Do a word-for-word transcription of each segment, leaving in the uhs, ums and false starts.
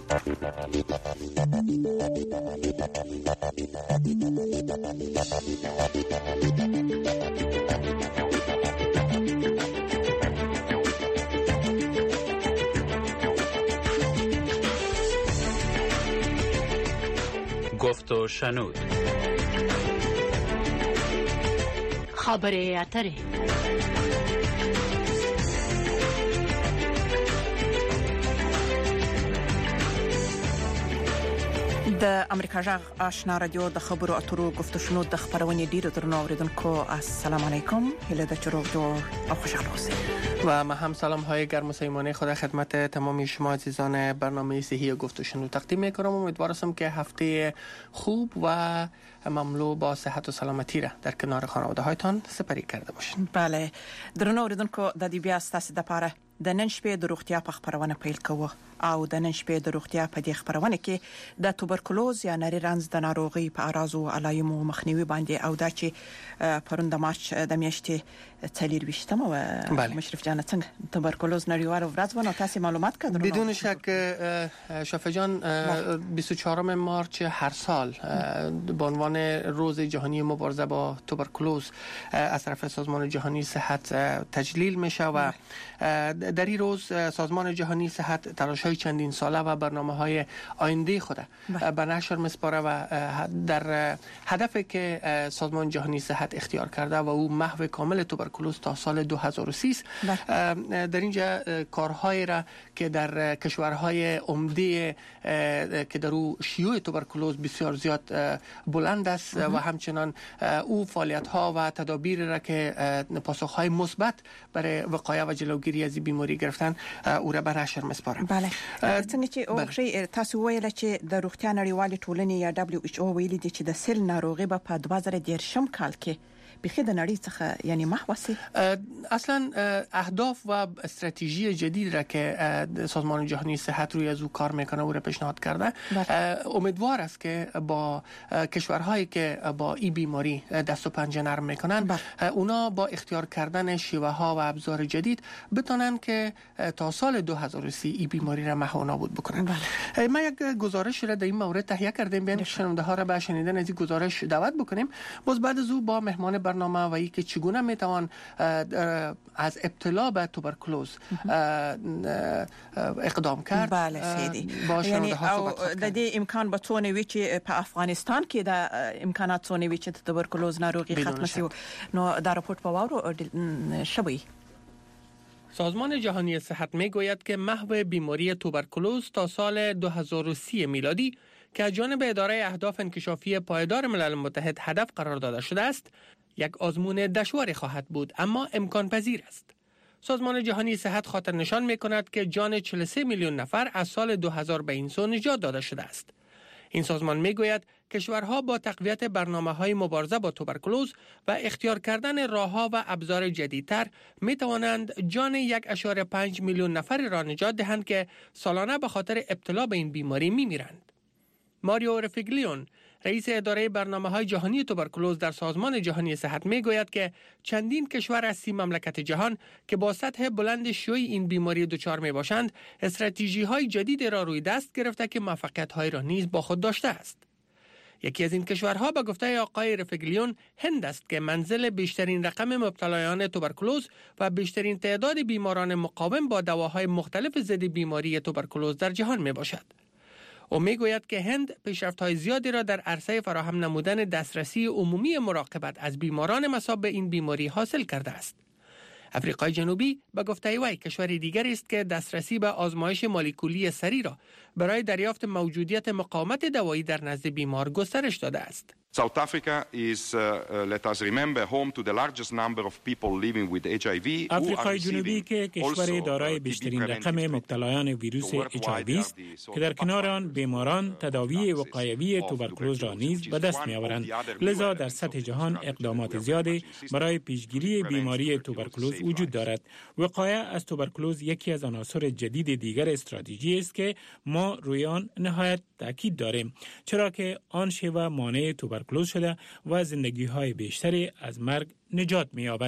گفت و شنود. خبر اتره. د امریکا جغ آشنا رادیو د خبرو اترو گفت و شنود د خبرونې ډیرو درنو اوریدونکو السلام علیکم. هله د چروغ جوړ او خوشحال اوسئ. و ما هم سلام های گرم و صمیمانه خدا خدمت تمامی شما عزیزان برنامه صحی گفت و شنود تقدیم میکنم. امیدوارم که هفته خوب و مملو با صحت و سلامتی را در کنار خانواده هایتان سپری کرده باشین. بله درنو اوریدونکو د دې بیا ستاسو د پاره د نن شپې د روغتیا په خبرونه پیل کوو او د نن شپې د روغتیا په دې خبرونه کې د توبرکلوز یا نری رنځ د ناروغي په اعراض او علایمو مخنیوي باندې او دا چې پرون د مارچ د میاشتې څلور ویشتمه و مشرف جان څنګه توبرکلوز نړیوال ورځ ونه تاسو معلومات کړئ؟ بدون شک شفا جان بیست و چهارم مارچ هر سال به عنوان روز جهانی مبارزه با توبرکلوز از طرف سازمان جهانی صحت تجلیل میشه و در این روز سازمان جهانی صحت تلاش‌های چندین ساله و برنامه‌های آینده خود به نشر می‌سپاره و در هدفی که سازمان جهانی صحت اختیار کرده و او محو کامل توبرکلوز تا سال دو هزار و سی در اینجا کارهایی را که در کشورهای عمده که در او شیوع توبرکلوز بسیار زیاد بلند است و همچنان او فعالیت‌ها و تدابیر را که پاسخ‌های مثبت برای وقایع و جلوگیری از بیماری گرفتن او را به نشر می‌سپاره. بله څنګه چې او شی تاسو ویل چې د روغتیا نړیوالې ټولنې یا دبليو ایچ او ویلي دي چې د سل ناروغي په دوه هزار و دېرشم کال کې بخیر د نړۍ څخه یعنی محوسی اصلا اهداف و استراتژی جدید را که سازمان جهانی صحت روی از او کار میکنه او را پیشنهاد کرده. امیدوار است که با کشورهایی که با این بیماری دست و پنجه نرم میکنن اونا با اختیار کردن شیوه ها و ابزار جدید بتونن که تا سال دو هزار و سی این بیماری را محو و نابود بکنن. ما یک گزارش را در این مورد تهیه کردیم بیان شنونده ها را به شنیدن از این گزارش دعوت بکنیم. باز بعد از او با مهمان برنامه و اینکه چگونه میتوان از ابتلا به توبرکلوز اقدام کرد. بله سیدی یعنی او د دې امکان به څونه وی چې په افغانستان کې د امکانات څونه وی چې توبرکلوز ناروغي ختم شي نو دا راپورت په واورو شوی. سازمان جهانی صحت میگوید که محو بیماری توبرکلوز تا سال دو هزار و سی میلادی که از جانب اداره اهداف انکشافی پایدار ملل متحد هدف قرار داده شده است یک آزمون دشواری خواهد بود اما امکان پذیر است. سازمان جهانی صحت خاطر نشان می کند که جان چهل و سه میلیون نفر از سال دو هزار به این سو نجات داده شده است. این سازمان می گوید کشورها با تقویت برنامه‌های مبارزه با توبرکلوز و اختیار کردن راه‌ها و ابزار جدیدتر می توانند جان یک و پنج دهم میلیون نفر را نجات دهند که سالانه به خاطر ابتلا به این بیماری می میرند. ماریو رفیگلیون رئیس اداره برنامه‌های جهانی توبرکلوز در سازمان جهانی صحت می‌گوید که چندین کشور از سی مملکت جهان که با سطح بلند شیوع این بیماری دچار می‌باشند، استراتژی‌های جدید را روی دست گرفته که موفقیت‌های را نیز با خود داشته است. یکی از این کشورها به گفته آقای رفیگلیون هند است که منزل بیشترین رقم مبتلایان توبرکلوز و بیشترین تعداد بیماران مقاوم با دواهای مختلف ضد بیماری توبرکلوز در جهان می‌باشد. او میگوید که هند پیشرفت‌های زیادی را در عرصه فراهم نمودن دسترسی عمومی مراقبت از بیماران مصاب به این بیماری حاصل کرده است. افریقای جنوبی به گفته وی کشوری دیگری است که دسترسی به آزمایش مولکولی سری را برای دریافت موجودیت مقاومت دوایی در نزد بیمار گسترش داده است. South Africa is, uh, uh, let us remember, home to the largest number of people living with اچ آی وی. افریقای جنوبی که کشور دارای بیشترین رقم مبتلایان ویروس اچ آی وی است که در کنار آن بیماران تداوی وقایوی توبرکلوز را نیز به دست می‌آورند. لذا در سطح جهان اقدامات زیادی برای پیشگیری بیماری توبرکلوز وجود دارد. وقایع از توبرکلوز یکی از عناصر جدید دیگر استراتژی است که ما روی آن نهایت تاکید داریم، چرا که آن شیوه مانع توبرکلوز شده و زندگی‌های بیشتری از مرگ نجات می‌یابد.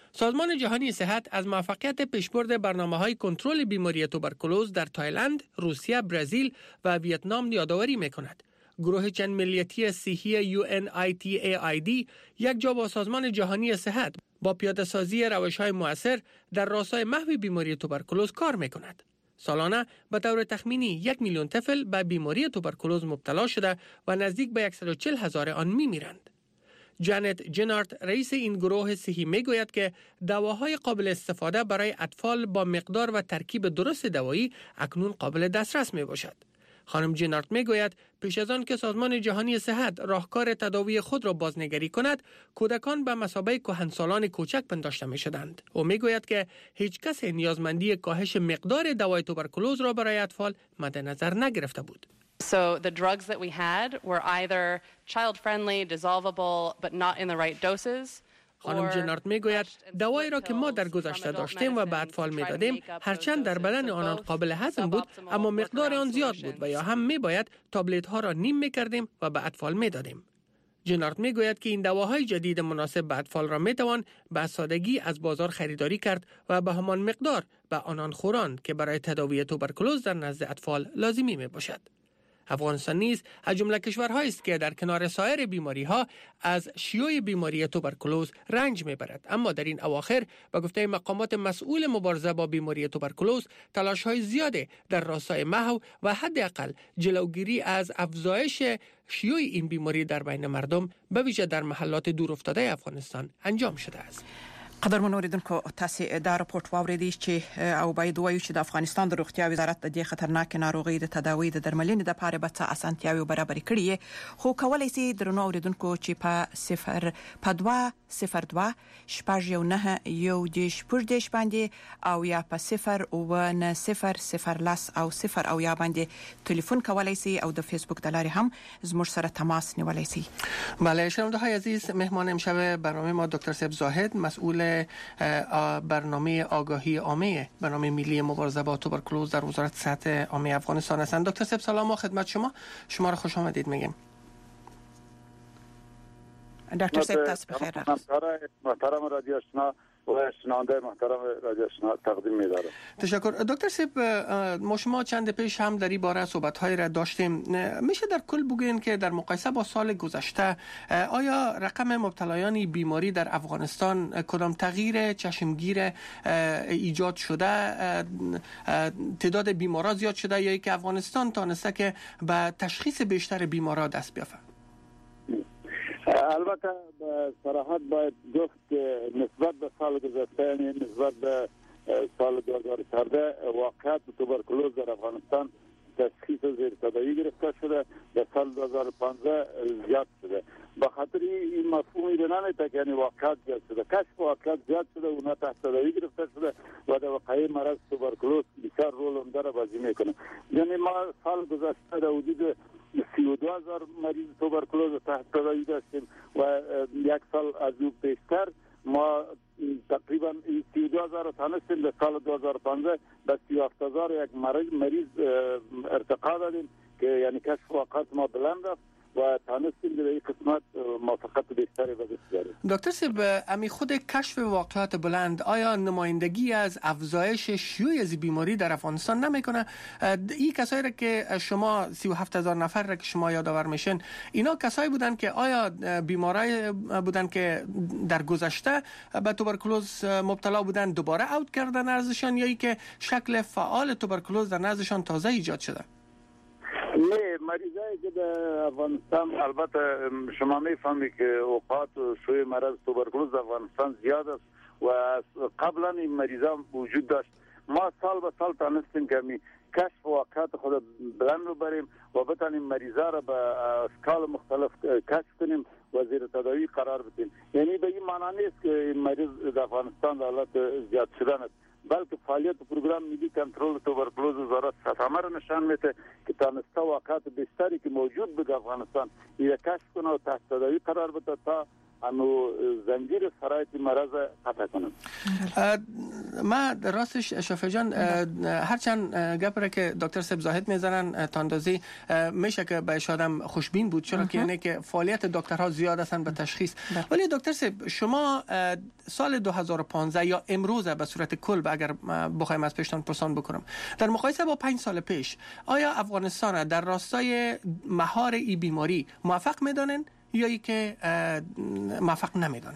سازمان جهانی صحت از موفقیت پیشبرد برنامه‌های کنترل بیماری توبرکولوز در تایلند، روسیه، برزیل و ویتنام یادآوری می‌کند. گروه چند ملیتی صحی یو ان آی تی ای آی دی یک جا با سازمان جهانی صحت با پیاده‌سازی روش‌های مؤثر در راستای محو بیماری توبرکولوز کار می‌کند. سالانه به طور تخمینی یک میلیون طفل به بیماری توبرکولوز مبتلا شده و نزدیک به صد و چهل هزار آن می‌میرند. جانت جنارت رئیس این گروه صحی میگوید که دواهای قابل استفاده برای اطفال با مقدار و ترکیب درست دوایی اکنون قابل دسترس می باشد. خانم جنارت میگوید پیش از آن که سازمان جهانی صحت راهکار تداوی خود را بازنگری کند، کودکان به مثابه کهنسالان کوچک پنداشته می شدند. او میگوید که هیچ کس نیازمندی کاهش مقدار دوای توبرکولوز را برای اطفال مد نظر نگرفته بود. So the drugs that we had were either child-friendly, dissolvable, but not in the right doses. خانم جنارت میگوید دوایی را که ما در گذشته داشتیم و به اطفال میدادیم هرچند در بدن آنان قابل هضم بود اما مقدار آن زیاد بود و یا هم میباید تابلت ها را نیم میکردیم و به اطفال میدادیم. جنارت میگوید که این دواهای جدید مناسب به اطفال را میتوان به سادگی از بازار خریداری کرد و به همان مقدار به آنان خوراند که برای تداوی توبرکولوز در نزد اطفال لازمی میباشد. افغانستان نیز از جمله کشورهایی است که در کنار سایر بیماری‌ها از شیوع بیماری توبرکولوز رنج می‌برد، اما در این اواخر به گفته مقامات مسئول مبارزه با بیماری توبرکولوز تلاش‌های زیاده در راستای محو و حداقل جلوگیری از افزایش شیوع این بیماری در بین مردم به ویژه در محلات دورافتاده افغانستان انجام شده است. قدرمن اوریدونکو تاسو دا راپورټ واوریدئ چې او باید وایو چې د افغانستان د روغتیا وزارت د دې خطرناک ناروغي د تداوی د درملنې د لپاره به څه اسانتیاوي برابر کړي خو کولای شي درنو اوریدونکو چې په صفر په دوه صفر دوه شپږ یو نه یو دیش پر دیش باندې او یا په صفر او نه صفر صفر لاس او صفر او یا باندې ټلیفون کولای شي او د فیسبوک د لارې هم زموږ سره تماس نیولای شي. بله شنونده های عزیز، مهمان امشب برنامه ما دکتر سیب زاهد، مسئول برنامه آگاهی عامه برنامه ملی مبارزه با توبرکولوز در وزارت صحت عامه افغانستان هستند. دکتر سیب سلام و خدمت شما. شما را خوش آمدید میگیم. دکتر سیب تاسو بخیر. محترم رادیو آشنا و شنونده محترم رادیو آشنا تقدیم می‌دارم. تشکر. دکتر سیب، ما شما چند پیش هم در این باره صحبت‌های را داشتیم. میشه در کل بگوین که در مقایسه با سال گذشته آیا رقم مبتلایان بیماری در افغانستان کدام تغییر چشمگیر ایجاد شده؟ تعداد بیمارا زیاد شده یا اینکه افغانستان تانسته که به تشخیص بیشتر بیمارا دست بیافته؟ البته به صراحت باید گفت که نسبت به سال گذشته، یعنی نسبت به سال دو هزار و چهارده واقعیت توبرکولوز در افغانستان تشخیص زیر تداوی گرفته شده، در سال دو هزار و پانزده زیاد شده. به خاطر این مفهومی به نمیده که یعنی واقعیت زیاد شده، کشف واقعیت زیاد شده، اونا تحت تداوی گرفته شده و در وقایع مرض توبرکولوز بسیار رول عمده را بازی میکنه. یعنی ما سال گذشته در حدود سی و دو هزار مریض توبرکولوز تحت تداوی داشتیم و یک سال از او پیشتر ما تقریبا سی و دو هزار رو تانستیم در سال دو هزار و پانزده به سی و هفت هزار یک مریض ارتقا دادیم که یعنی کشف واقعات ما بلند رفت و تانستیم در این قسمت موافقت بیشتری به دست بیاریم. دکتر سیب، امی خود کشف واقعات بلند آیا نمایندگی از افزایش شیوع از بیماری در افغانستان نمیکنه؟ این کسایی را که شما سی و هفت هزار نفر را که شما یادآور میشن، اینا کسایی بودن که آیا بیمارای بودن که در گذشته به توبرکولوز مبتلا بودن دوباره اوت کردن ارزشان یا ای که شکل فعال توبرکولوز در نزدشان تازه ایجاد شده؟ نه، مریضایی که در افغانستان البته شما میفهمید که اوقات و شیوع مرض توبرکولوز در افغانستان زیاد است و قبلا این مریضا وجود داشت. ما سال به سال تانستیم که می کشف واقعات خود بلند رو بریم و بتانیم مریضا را به اشکال مختلف کشف کنیم و زیر تداوی قرار بدیم. یعنی به این معنی نیست که این مریض در افغانستان در حالت زیاد شدن است، بلکه فعالیت پروگرام ملی کنترل توبرکولوز وزارت صحت عامه را نشان میده که تانسته واقعات بیشتری که موجود بود در افغانستان این کشف کنه و تحت تداوی قرار بده تا انو زنجیر سرایت مرض قطع کنم. ما راستش شفیع جان هرچند گپره که دکتر صاحب زاهد میزنن تا اندازی میشه که به آدم خوشبین بود، چرا که یعنی که فعالیت دکترها زیاد هستن به تشخیص. ولی دکتر صاحب شما سال دو هزار و پانزده یا امروز به صورت کل اگر بخوایم از پیشتان پرسان بکنم در مقایسه با پنج سال پیش آیا افغانستان در راستای مهار این بیماری موفق میدانن یا ای که موفق نمیدانن؟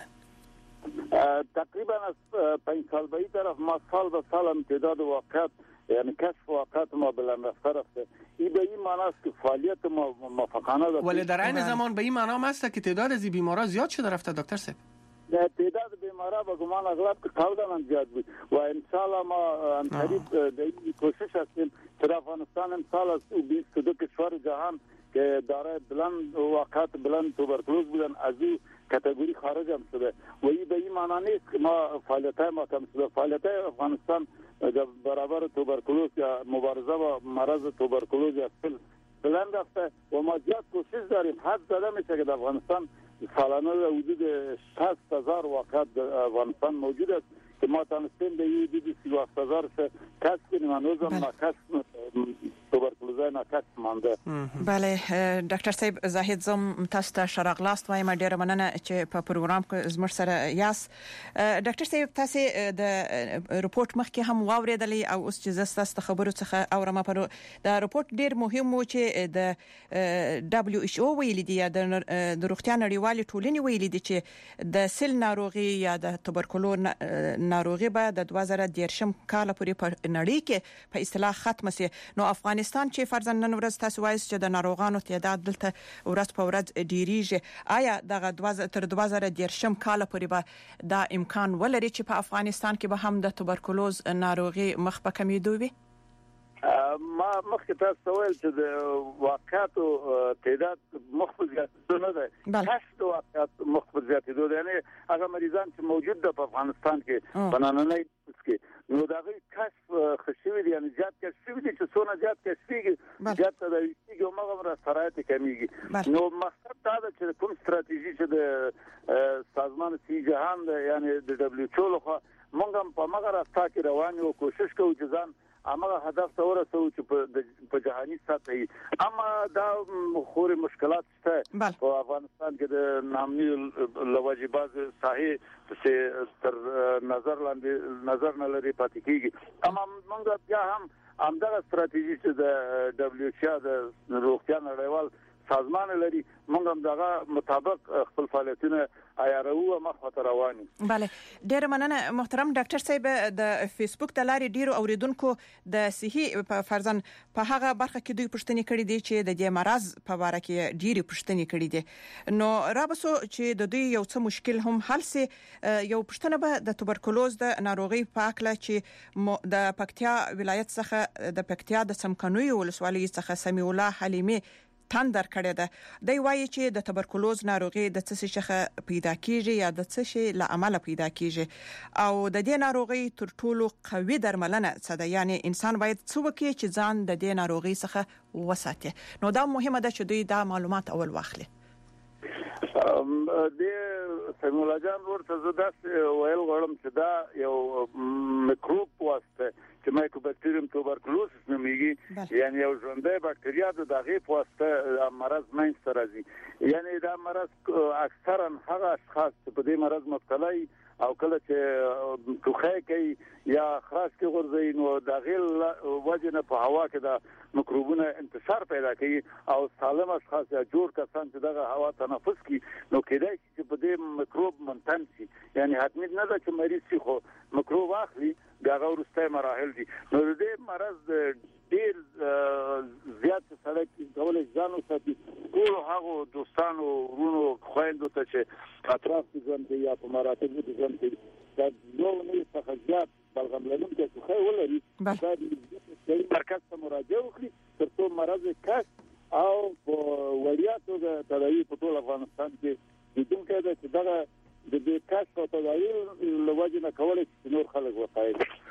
تقریبا از پنج سال به این طرف ما سال به سال هم تعداد واقعات یعنی کشف واقعات ما بلند رفته رفته. این به این معنی است که فعالیت ما موفقانه است. ولی در عین زمان به این معنی هم است که تعداد از بیمارا زیاد شده رفته دکتر صاحب. تعداد بیمارا به گمان اغلب که قبلا زیاد بود و ان شاء الله ما ان قریب در کوشش هستیم که افغانستان امسال از بیست و دو کشور جهان که داره بلند واقعات بلند توبرکلوز بودن از این کاتگوری خارج هم شده و این به این معنی نیست که ما فعالیت‌های ما کم شده. فعالیت‌های افغانستان برابر توبرکلوز یا مبارزه با مرض توبرکلوز یا سل بلند رفته و ما زیاد کوشش داریم. حد زده میشه که در افغانستان سالانه حدود شصت هزار واقعات در افغانستان موجود است که ما تانستیم به این حدود سی و هفت هزار کسب کنیم. هنوزم ناکسب توبرکلوزای ناکسب مانده. بله ډاکټر صاحب زاهد زم تاسو ته شرغلاست وایم. ډیره مننه چې په پروګرام کې زموږ سره یاست. ډاکټر صاحب تاسو د رپورت مخکې هم واوریدلې او اوس چې زسته خبرو څخه اورم په دا رپورت ډیر مهم و چې د دبليو ایچ او ویل دي د روغتیا نړیوالې ټولنې ویل دي چې د سل ناروغي یا د توبرکلوز ناروغي به د دوه زره دیرشم کال پورې په نړۍ کې په اصطلاح ختم شي. نو افغانستان چې فرضاً نن ورځ تاسو وایي چې د ناروغانو تعداد دلته ورځ په ورځ ډیریږي، آیا دغه تر دوه زره دیرشم کال پورې به دا امکان ولري چې په افغانستان کې به هم د توبرکلوز ناروغي مخ په کمیدو وي؟ ما مخکې تاسو ویل چې د واقعاتو تعداد مخ زیاتېدو نه ده، کشف د واقعات مخ زیاتېدو ده. یعنی هغه مریضان چې موجود ده په افغانستان کې په نننۍ کې نو دا غي کشف خشوي دي، یعنی زیات کشف دي چې څونه زیات کشفيږي زیات تداویږي او مغه را سرایت کمیږي. نو مقصد دا ده چې کوم ستراتیژي چې د سازمان سی جهان ده یعنی د دبليو ایچ او لخوا موږ هم په مغه راستا کې روان یو کوشش کوو چې ځان امغه هدف ته ورسو چې په جهاني سطحي اما دا خوري مشکلات شته په افغانستان کې د نامي لواجبات صحیح چې تر نظر لاندې نظر نه لري پاتې کیږي. اما موږ بیا هم همدغه ستراتیژي چې د دبليو ایچ او د روغتیا نړیوال سازمان لري موږ هم دغه مطابق خپل فعالیتونه عیارو مخ ته رواني. بله ډیر مننه محترم ډاکټر صاحب. د فیسبوک د لارې ډیرو اوریدونکو د صحي په فرضاً په هغه برخه کې دوی پوښتنې کړې دي چې د دې مرض په اړه کې ډیرې پوښتنې کړې دي. نو رابسو چې د دوی یو څه مشکل هم حل سي. یو پوښتنه به د توبرکلوز د ناروغي په اړه چې د پکتیا ولایت څخه د پکتیا د سمکنوي ولسوالۍ څخه سمیع الله حلیمي تندر کړی ده. دی وایي چې د توبرکلوز ناروغي د څه شي څخه پیدا کیږي یا د څه شي له عمله پیدا کیږي او د دې ناروغي تر ټولو قوي درملنه څه ده، یعنی انسان باید څه وکړي چې ځان د دې ناروغي څخه وساتي. نو دا مهمه ده چې دوی دا معلومات اول واخلي. د سیمولا جان ورته زده ویل غواړم چې دا یو میکروب واسطه چې مایکوبکټریوم توبرکلوسس نومیږي، یعنی یو ژوندۍ بکټریا د دغه په واسطه مرض منځته راځي. یعنی دا مرض اکثرا هغه اشخاص چې په دې مرض مبتلا وي او کله چې ټوخی کوي یا خراش کې غورځي نو دغه وجه نه په هوا کې د میکروبونه انتشار پیدا کوي او سالم اشخاص یا جوړ کسان چې دغه هوا تنفس کوي نو کېدای شي چې په دې میکروب منتن شي. یعنی حتمی نه ده چې مریض شي خو میکروب اخلي دغه ورسته مراحل دي. نو دې مرض ډیر زیات سره کولای ځانو ساتي ټول هغه دوستانو ورونو خويندو ته چې اطراف کې ځان دی یا په مراتب کې ځان دی دا نو نه څه زیات بلغم لرونکي څه خو ولري دا د مرکز ته مراجعه وکړي ترڅو مرض کشف او وړیا توګه تداوی په ټول افغانستان کې د دې کې د دغه د دې کشف او تداوی لوجه نه کولای چې نور خلک وقایي.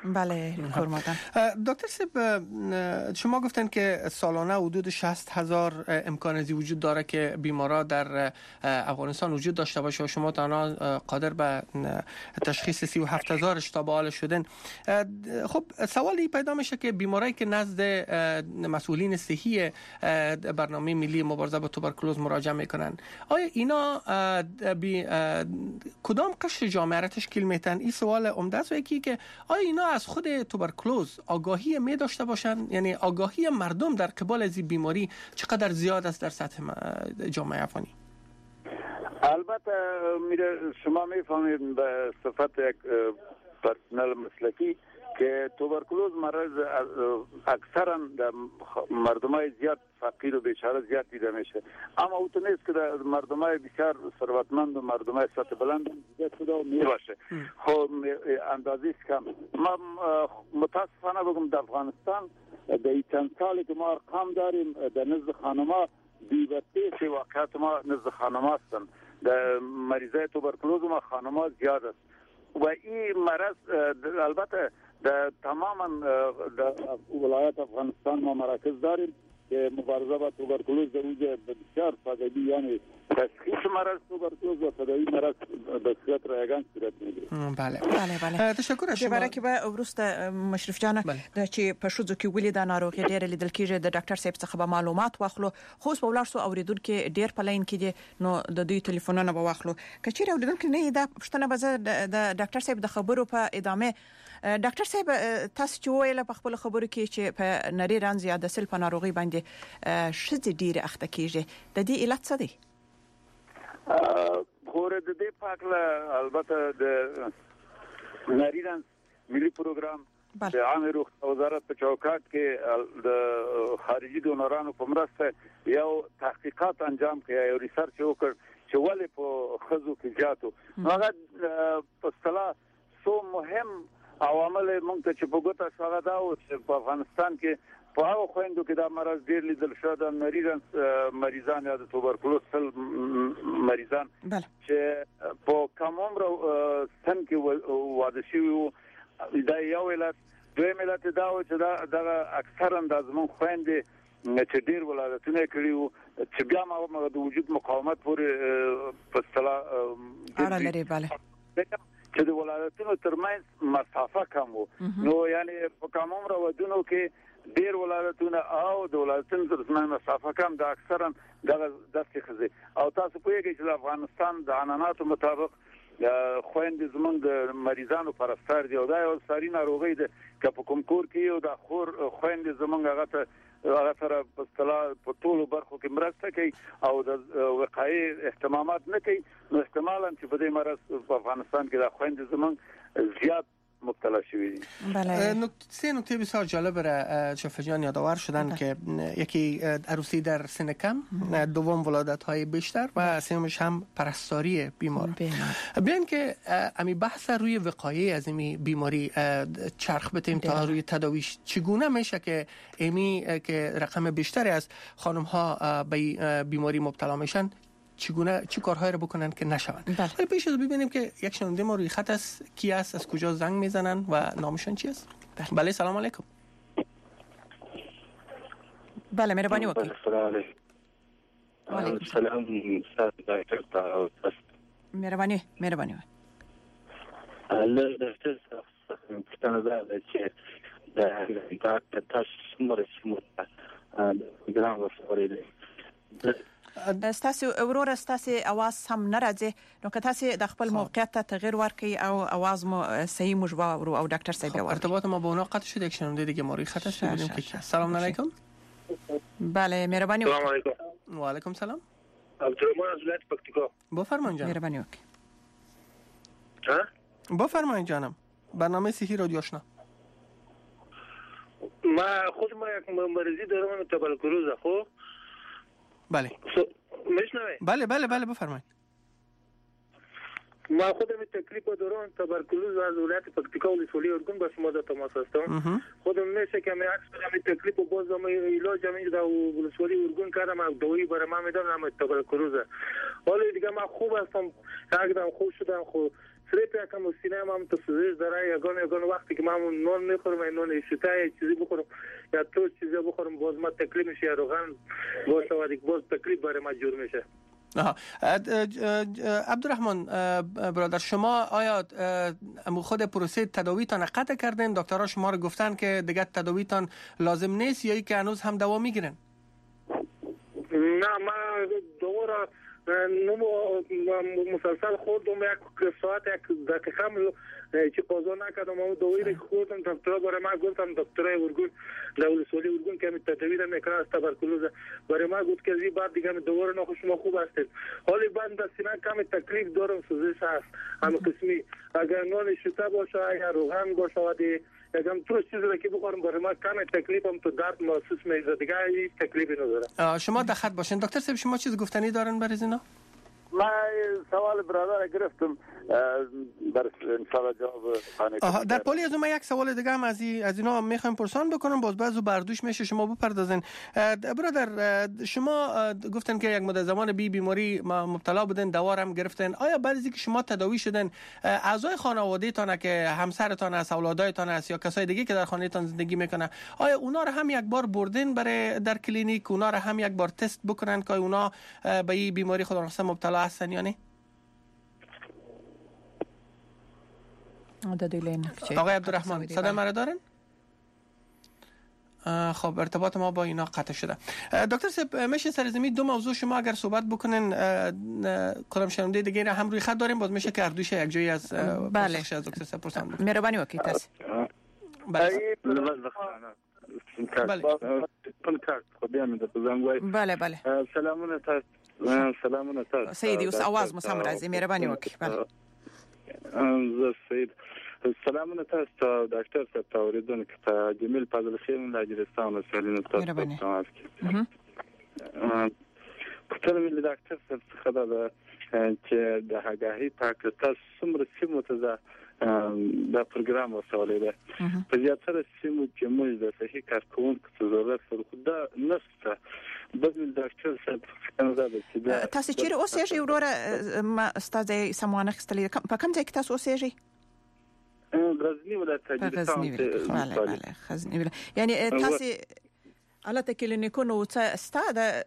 بله کورمادن. دکتر صاحب شما گفتن که سالانه حدود شصت هزار امکان ازی وجود داره که بیمارا در افغانستان وجود داشته باشه و شما تنها قادر به تشخیص سی و هفت هزار اشتباه حال شدن. خب سوالی پیدا میشه که بیمارایی که نزد مسئولین صحی برنامه ملی مبارزه با توبرکولوز مراجعه میکنن، آیا اینا بی کدام قشر جامعه را تشکیل میتن؟ این سوال عمده است. و یکی که آیا اینا از خود توبرکولوز آگاهی می داشته باشن؟ یعنی آگاهی مردم در قبال از این بیماری چقدر زیاد است در سطح جامعه افغانی؟ البته میره شما میفهمید به صفت یک پرسنل مسلکی که توبرکولوز مرض اکثرا در مردمای زیاد فقیر و بیچاره زیاد دیده میشه، اما اوتو نیست که در مردمای بسیار ثروتمند و مردمای سطح بلند زیاد شده و میباشه. خب اندازیش کم. ما متاسفانه بگم در افغانستان در این چند سالی که ما ارقام داریم در نزد خانما بی‌برتیش واقعات ما نزد خانما هستن. در مریضای توبرکولوز ما خانما زیاد است و این مرض البته در تماما در ولایت افغانستان ما مراکز داریم که مبارزه با توبرکولوز در اوج بسیار سادگی، یعنی تشخیص مرض توبرکولوز و تداوی مرض به صورت رایگان صورت میگیره. بله بله بله تشکر از شما. برای که به ورسته مشرف جان د چې په شوزو کې ولې د ناروغي ډېر لیدل کېږي د ډاکټر صاحب څخه به معلومات واخلو. خو په ولر سو اوریدونکو ډېر په لاین کې دي، نو د دوی ټلیفونونه به واخلو. کچېر اوریدونکو نه دا پښتنه به د ډاکټر صاحب د خبرو په ادامه. ډاکټر صاحب تاسو چې ویل په خپل خبرو کې چې په نری رانز یا د سل په ناروغي باندې شذ ډیر اخته کیږي، د دې علت څه دی؟ خور د دې پاکله البته د نری رانز ملي پروګرام د عامه روغتیا وزارت په چوکاټ کې د خارجي دونرانو په مرسته یو تحقیقات انجام کړي، یو ریسرچ وکړ چې ولې په خزو کې جاتو. هغه په اصطلاح سو مهم عوامل مونږ ته چې په ګوته شغه دا و چې په افغانستان کې په هغه خويندو کې دا مرض ډېر لیدل شو، د مریضان مریضان یا د توبرکولوز سل مریضان چې په کم عمر سن کې واده شوي دا یو علت. دویم علت دا و چې دا د اکثرا د زمون خويندې چې ډېر ولادتونه کړي وو چې بیا ما د وجود مقاومت پورې په اصطلاح اړه لري. بله چې د ولادتونو ترمنځ مسافه کم وو، نو یعنی په کم عمر ودونو کې ډیر ولادتونه او د ولادتونو ترمنځ مسافه کم د اکثرا دغه داسې خزي. او تاسو پوهیږئ چې د افغانستان د عنعناتو مطابق خويندې زمونږ د مریضانو پرستار دي او دا یو ساري ناروغي ده که په کوم کور کې یو د خور خويندې زمونږ هغه ته هغه سره په اصطلاح په ټولو برخو کې مرسته کوي او د وقایي اهتمامات نه کوي، نو احتمالاً چې په دې مرض په افغانستان کې د خويندې زمونږ زیات مبتلا شوی. بله. نکته سه نکته بسیار جالب را شفا جان یادآور شدن بله. که یکی عروسی در سن کم، دوم ولادت های بیشتر و سومش هم پرستاری بیمار. بیان که امی بحث روی وقایه از این بیماری چرخ بتیم تا روی تداویش چگونه میشه که امی که رقم بیشتری از خانم ها به بیماری مبتلا میشن چگونه چه کارهایی رو بکنن که نشوند. ولی پیش از ببینیم که یک شنونده ما روی خط است، کی است، از کجا زنگ میزنن و نامشون چی است؟ بله سلام علیکم. بله مهربانی وکړئ. سلام علیکم. سلام ډاکټر تاسو. مهربانی مهربانی. الله ډاکټر تاسو پښتنه ده چې د ډاکټر تاسو مرسته د ګرام وسوري ستاسو اورور ستاسو اواز هم ناراضي، نو که تاسو د خپل موقعیت ته تغییر ورکړئ او اواز مو صحیح مو جواب او ډاکټر صاحب ورکړي. ارتباط ما با اونا قطع شد. یک شنونده دیگه ما روی خط است. ببینیم که سلام علیکم. بله مهربانی. سلام علیکم. و علیکم سلام. عبدالرحمن از ولایت پکتیکا. بفرمایید جانم. مهربانی وکړئ. ها؟ بفرمایید جانم. برنامه صحی رادیو آشنا. ما خود ما یک مریضی دارم توبرکولوز. خب بله. میشنوی؟ بله بله بله بفرمایید. ما خودم تکلیف دارم توبرکولوز از ولایت پکتیکا ولسوالی ارگون با شما در تماس هستم. خودم میشه که می عکس بدم تکلیف و باز ما علاج می در ولسوالی ارگون کردم، دوائی برای ما میدن، هم توبرکولوز. حالا دیگه ما خوب هستم، یک دم خوب شدم، خو استریپ یکم سینه ما هم تو سوزش داره. یگان یگان وقتی که من نان میخورم نان شتای چیزی بخورم یا تو چیزی بخورم باز ما تکلیف میشه، روغن باشه و دیگه باز تکلیف برای ما جور میشه. آها. عبدالرحمن برادر، شما آیا خود پروسه تداویتان قطع کردین؟ دکترها شما رو گفتن که دیگه تداویتان لازم نیست یا که هنوز هم دوا میگیرن؟ نه، من دوا نمو مسلسل خوردم، یک ساعت یک دقیقه هم چی قضا نکردم. اما دوایی رو خوردم، دکترها برای من گفتم، دکترای ارگون دولسولی ارگون که تداوی رو میکنه از تبرکلوز، برای من گفت که از این بعد دیگه دوباره نخوش شما خوب هستید. حالی بعد دستینه کم تکلیف دارم، سوزش هست همه قسمی. اگر نان شتا باشه یا روغن باشه و دی یکم تو چیزی رو که بخورم برای من کم تکلیفم تو درد محسوس میشه، دیگه هیچ تکلیفی نداره. شما در خط باشین. دکتر صاحب شما چیز گفتنی دارن برای اینا؟ من سوال برادر گرفتم در انشاءالله جواب خانه. در پالی از اون من یک سوال دیگه هم از از اینا میخوایم پرسان بکنم، باز بعضو بردوش میشه شما بپردازین. برادر شما گفتن که یک مدت زمان بی بیماری مبتلا بودن، دوا هم گرفتن. آیا بعد از اینکه شما تداوی شدن اعضای خانواده تان که همسرتان است، اولادایتان است یا کسای دیگه که در خانه تان زندگی میکنه، آیا اونا رو هم یک بار بردین برای در کلینیک، اونا رو هم یک بار تست بکنن که اونا به این بیماری خدا نخواسته مبتلا هستن یا نه؟ آقای عبدالرحمن صدا مرا دارن؟ خب ارتباط ما با اینا قطع شده. دکتر صاحب میشه سرزمین دو موضوع شما اگر صحبت بکنن، کدام شنونده دیگه را هم روی خط داریم، باز میشه که اردوش یک جایی از بله از دکتر صاحب پرسان بکنن. مهربانی وکیل تاس. بله بله بله بله سلامونه تاس سلامونه تاس سیدی اوس आवाज مو سم راځي. مهرباني وکړئ. بله زه سید سلامونه تاسو ته ډاکټر صاحب ته اوریدونکو ته جمیل فضل خیم له اجرستان وسیلینو تاسو ته سلام کوم. کله مې ډاکټر صاحب څخه دا چې د هغه پاک تاسو څومره سیمو ته دا پروګرام وسولې ده په زیاتره سیمو کې موږ د صحي کارکونکو ته ضرورت لرو، خو دا نشته. بل ډاکټر صاحب څنګه تاسو چیرې اوسېږئ وروره؟ استاد سموانه خستلې په کوم ځای کې تاسو اوسېږئ؟ غزنی ولایت غزنی ولایت. بله بله غزنی ولایت. یعنی تاسو البته کلینیکونو څه استاد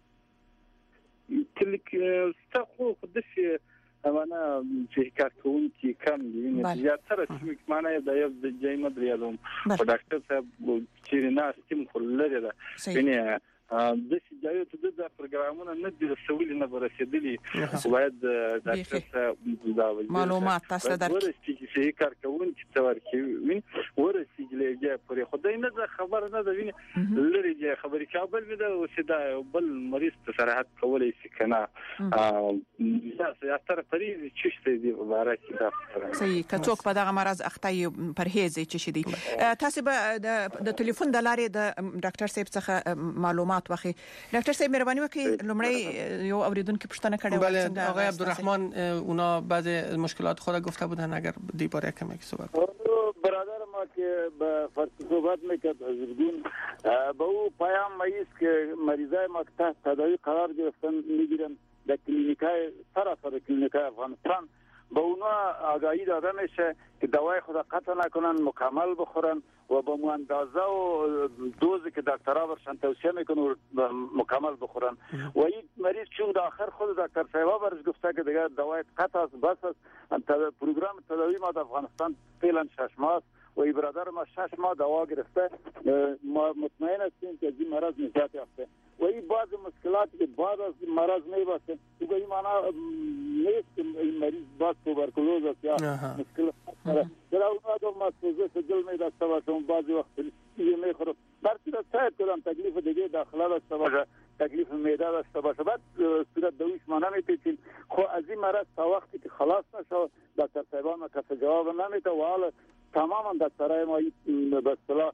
کلینیک څه خو دشي امانه چې کارکونکي کم دي، زیاتره چې معنی دا یو د جایمه دریادم په ډاکټر صاحب چې نه استیم خلل ده. یعنی د سجایو ته د پروګرامونو نه د رسولي نه ورسېدلي، باید ډاکټر صاحب دا معلومات تاسو درکړي ورسېږي چې کارکونکي څه ورکوي ورسېږي پرې خدای نه خبر نه ده. ویني لري چې خبرې کابل مې ده چې دا بل مریض ته صراحت کولای شي کنه یا تر پرې چې څه دی واره کې دا صحیح کڅوک په دغه مرز اخته پرهیز چې شي دي. تاسو به د ټلیفون د لارې د ډاکټر صاحب څخه معلومات واخی. ډاکټر صاحب مهرباني وکړئ لومړی یو اوریدونکو پوښتنه کړې و. بله آقای عبدالرحمن اونا بعض مشکلات خود گفته بودن، اگر دی باره کمی صحبت برادر ما که به فرض صحبت میکرد حضرگون به او پیام مایست که مریضای ما تحت تداوی قرار گرفتن میگیرن در کلینیکای سراسر کلینیکای افغانستان، به اونا آگاهی داده میشه که دوای خود قطع نکنن، مکمل بخورن و با مو اندازه و دوزی که دکترها برشن توصیه میکنن مکمل بخورن. و این مریض چون در آخر خود دکتر صاحبا برش گفته که دیگه دوای قطع است بس است. پروگرام تداوی ما در افغانستان فعلا شش ماه است و این برادر ما شش ماه دوا گرفته. ما مطمئن هستیم که این مرض نجات یافته و این بعض مشکلاتی که بعد از مرض میبسته تو به این معنی نیست که این مریض بعد توبرکلوز است یا مشکلات در اون آدم ما سوزش دل میداشته باشه و بعضی وقت یه میخوره برسی را سعی کنم تکلیف دیگه داخله داشته باشه، تکلیف معده داشته باشه، بعد صورت دویش ما نمیتیچیم. خو از این مرض تا وقتی که خلاص نشه دکتر صاحبان ما کسی جواب نمیده و حالا تماما دکترهای ما به اصطلاح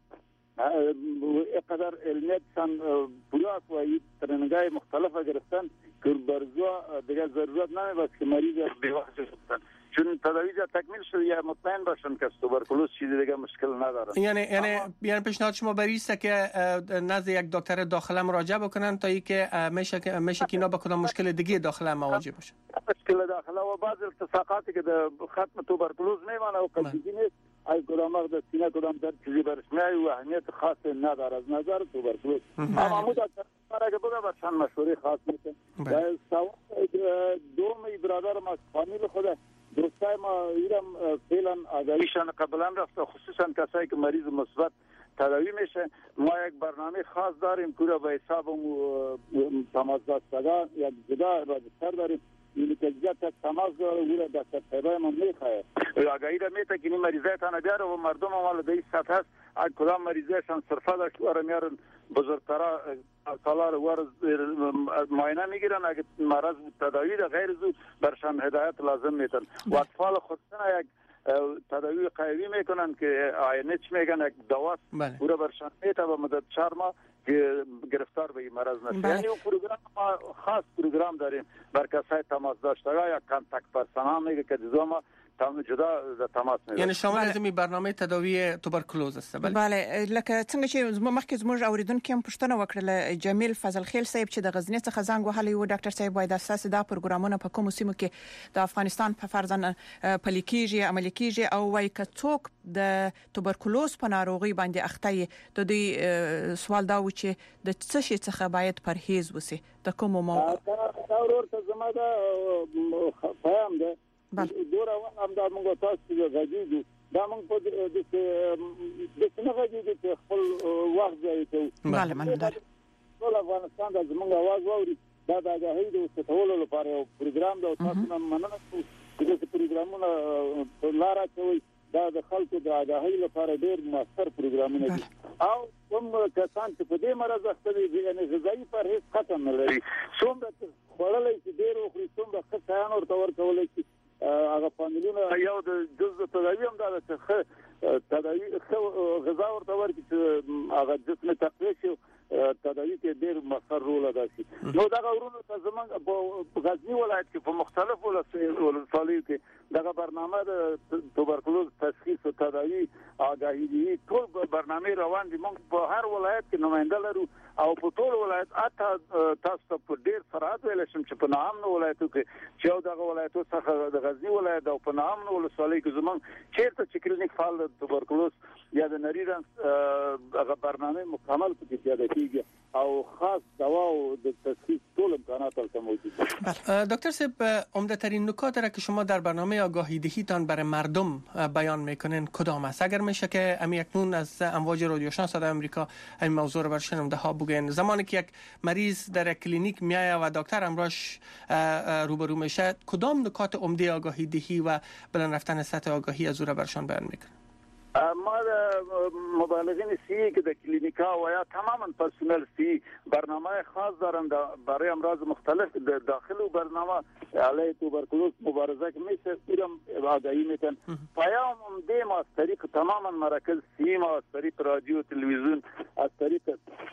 اقدر علمیتشان پویاست و این ترنگای مختلف گرفتن که برزو دیگه ضرورت نمیباید که مریض بیوقت شدن، چون تداوی تکمیل شد یا مطمئن باشن که توبرکلوز چیزی دیگه مشکل نداره. یعنی یعنی یعنی پیشنهاد شما بریسته که نزد یک دکتر داخله مراجعه بکنن تا اینکه میشه که میشه که اینا با کدام مشکل دیگه داخله مواجه باشن. کله داخله و بعض التصاقات که د ختم توبرکلوز میمانه و قلبی نیست ای کدام در سینه کدام در چیزی برش میای و اهمیت خاص نداره از نظر توبرکلوز. اما مو در برای بوده برشان مشوره خاص میشه. دومی برادر ما فامیل خود دوستای ما ایرم فعلا آگاهیشان قبلا رفته خصوصا کسایی که مریض مثبت تداوی میشه. ما یک برنامه خاص داریم که به حساب تماس داشتگان یک جدا راجستر داریم این که جدا تماس داره و دست پیبای ما میخواه آگاهی را میته که این مریضای تانه بیاره و مردم ما در این سطح هست اگه کدام مریضایشان صرفه داشت و میارن بزرگترا سالار ورز معاینه میگیرن اگه مرض تداوی ده غیر زود برشان هدایت لازم میتن و اطفال خودشان یک تداوی قیوی میکنن که آینه چی میگن یک دواست پورا برشان میته و مدت چهار ماه که گرفتار به این مرض نشه. یعنی اون پروگرام ما خاص پروگرام داریم بر کسای تماس داشتگاه یا کانتاکت پرسنال میگه که دیزا ما جدا تماس می‌کنه. یعنی شامل از این برنامه تداوی توبرکلوز است. بله بله لکه څنګه چې مخکې زموږ اوریدونکو هم پوښتنه وکړه جمیل فضل خیل صاحب چې د غزنی څخه زنګ وهلی و ډاکټر صاحب وایي د اساس دا پروګرامونه په کوم سیمو کې د افغانستان په فرضاً پلي کېږي عملي کېږي او وایي که څوک د توبرکلوز په ناروغي باندې اخته د دې سوال دا و چې د څه شي څخه باید پرهیز وسی د کوم موضوع دا ورته زما دا فهم ده دورا هم دا موږ تاسو ته غږیږو دا موږ په د څه غږیږو چې خپل وخت ځای ته بله مننه ټول افغانستان د زموږ आवाज واوري دا د غهې د ستولو لپاره یو پروګرام دا تاسو نن مننه چې د پروګرامونو لاره کوي دا د خلکو د غهې لپاره ډېر موثر پروګرامونه دي او کوم کسان چې په دې مرز اخته دي یعنی غذایی پرهیز ختم نه لري څومره خورلای چې ډېر او خوري څومره ښه ځان ورته ورکولای شي هغه فامیلونه یو د جزء تداوی هم دا چې تداوی غذا ورته ورکړي چې هغه جسم تقویه شي تداوی کې ډېر مؤثر رول ادا کوي. نو دا غوړونه ته زمونږ په غزنی ولایت کې په مختلفو ولایتونو کې دا برنامه د توبرکلوز تشخیص او تداوی آگاهی ټول برنامه روان دي. موږ په هر ولایت کې نماینده لرو او په ټول ولایت اته تاسو په ډېر سرعت ویل شم چې په نام ولایتو کې چې یو دغه ولایتو څخه د غزنی ولایت او په نام ولسوالۍ کې زمونږ چیرته چې کلینیک فعال د توبرکلوز یا د نریران هغه برنامه مکمل پکې پیاده کیږي او خاص دوا او د تشخیص ټول امکانات هم موجود دي. دکتر صاحب عمده ترین نکات را که شما در برنامه آگاهی دهیتان برای مردم بیان میکنین کدام است؟ اگر میشه که امی اکنون از امواج رادیو شناس صدای آمریکا این موضوع رو بر شنونده ها بگین. زمانی که یک مریض در کلینیک میایه و دکتر امراش روبرو میشه کدام نکات عمده آگاهی دهی و بلند رفتن سطح آگاهی از او را برشان بیان میکنه؟ ما مبالغین سی که در کلینیکا و یا تماما پرسنل سی برنامه خاص دارن برای امراض مختلف داخل و برنامه علیه توبرکلوز مبارزه که میشه ایرم آگاهی میتن پیام دیم از طریق تماما مراکز سی ما از طریق رادیو تلویزیون از طریق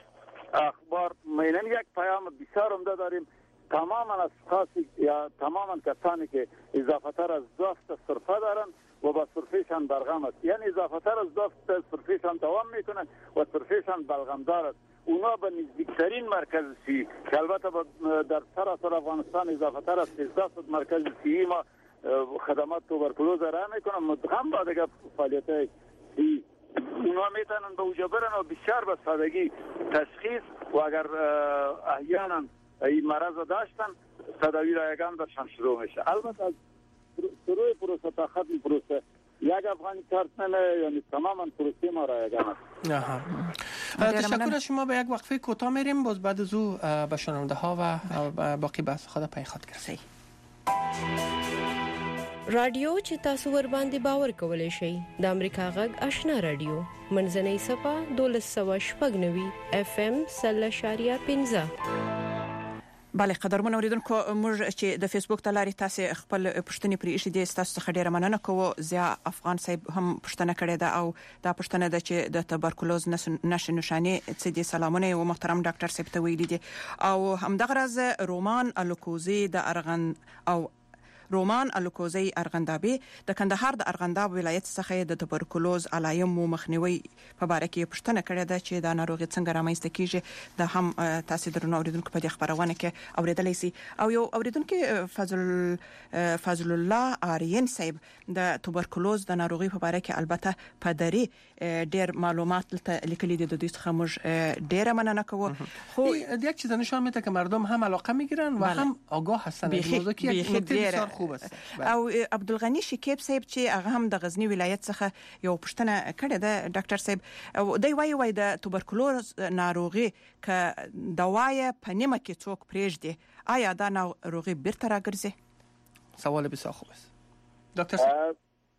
اخبار مینن یک پیام بسیار عمده داریم. تماما اشخاص یا تماما کسانی که اضافه تر از دافت صرفه دارن و با صرفیشان برغم است یعنی اضافه تر از دافت صرفیشان دوام میکنن و صرفیشان بلغمدار است اونا به نزدیکترین مرکز سی که البته در سراسر افغانستان اضافه تر از سیزده مرکز سی ما خدمات توبرکلوز را میکنن مدغم با دیگه فعالیت سی اونا میتونن به اوجا برن و بسیار به سادگی تشخیص و اگر احیانا این مرض داشتن تداوی رایگان برشان شروع میشه. البته از شروع پروسه تا ختم پروسه یک افغانی کارت نه یعنی تماما پروسه ما رایگان است. تشکر از شما. به یک وقفه کوتاه میریم باز بعد از او به شنونده ها و باقی بحث خود پای خود کردیم. رادیو چې تاسو ور باندې باور کولای شئ د امریکا غږ آشنا رادیو منځنۍ صفه دولس سوه شپږ نوي اف ام سل شاریه پنځه. بله قدرمن اوریدونکو موږ چې د فیسبوک ته لاري تاسو خپل پښتني پرې ایښې دي تاسو څخه ډیره مننه کوو. زیا افغان صاحب هم پښتنه کړې ده او دا پښتنه ده چې د توبرکلوز نښې نښانې څه دي. سلامونه او محترم ډاکټر صاحب ته ویلي دي او همدغه راز رومان الکوزي د ارغن او رومان الکوزی ارغندابي د کندهار د ارغنداب ولایت څخه د توبرکلوز علایم مخنیوي په اړه کې پوښتنه کړې ده چې دا ناروغي څنګه رامنځته کیږي. د هم تاسو درنو اوریدونکو په دې خبرونه کې اوریدلای شي. او یو اوریدونکو فضل فضل الله آرین صاحب د توبرکلوز د ناروغي په اړه کې البته په دری ډېر معلومات لیکلي دي. د دوی څخه موږ ډېر مننه کوو. خو یک چیز نشون میده که مردم هم علاقه میگیرن و هم آگاه هستن از موضوع که یک نکته بسیار خوب است. او عبدالغنی شکیب صاحب چې هغه هم د غزنی ولایت څخه یو پوښتنه کړې ده ډاکټر صاحب. دوی وایي وای د توبرکلوز ناروغي که دوايي په نیمه کې څوک پرېږدي آیا دا ناروغي بیرته راګرځي؟ سوال بسیار خوب است ډاکټر صاحب.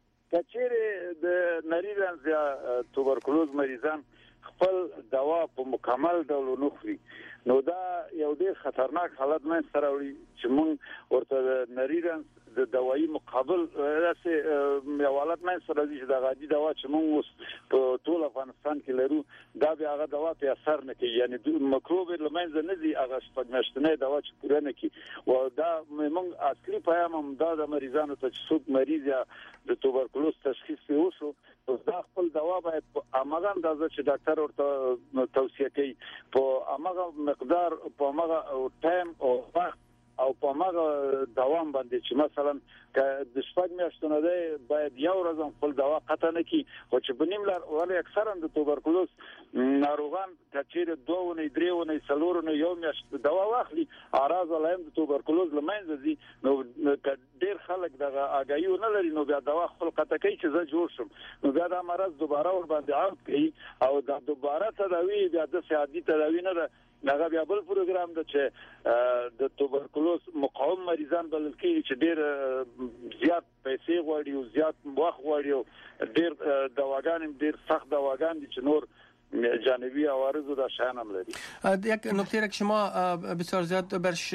کچېره د نریرنز یا توبرکلوز مریضان خپل دوا په مکمل ډول نخوري نو دا یو ډېر خطرناک حالت نه سره چې مونږ ورته نریرنز د دوايي مقابل راځي یو حالت نه سره چې د غادي دوا چې مونږ په ټول افغانستان کې لرو دا به هغه دوا په اثر نه کوي یعنی د مکروب لمنځه نه دي هغه شپږمشتنه دوا چې پوره نه کوي او دا مونږ اصلي پیغام هم دا د مریضانو ته چې څوک مریض یا د توبرکلوز تشخیص وشو دا خپل دوا باید په امغه اندازه چې ډاکټر ورته توصیه کوي په امغه مقدار په امغه ټایم او وخت او په ماغه دوام باندې چې مثلا که د شپږ میاشتو نه دی باید یو ورځ خپل دوا قطع نه کی خو چې بنیم لار ولې اکثرا د توبرکلوز ناروغان کچېره دوه نه درې نه څلور نه یو میاشت دوا واخلي اراز ولایم د توبرکلوز لمنځه دي نو ډېر خلک دغه اگایو نه لري نو بیا دوا خپل قطع کوي چې زه جوړ شم نو بیا دا مرض دوباره ور باندې عام کوي او دا دوباره تداوی بیا د سعادي تداوی نه ده دغه بیا بل پروګرام ده چې د توبرکلوز مقاوم مریضان بلل کېږي چې ډېر زیات پیسې غواړي او زیات وخت غواړي او ډېر دواګان ډېر سخت دواګان دي چې نور جانبی عوارض و داشتن هم لري. یک نکته را که شما بسیار زیاد برش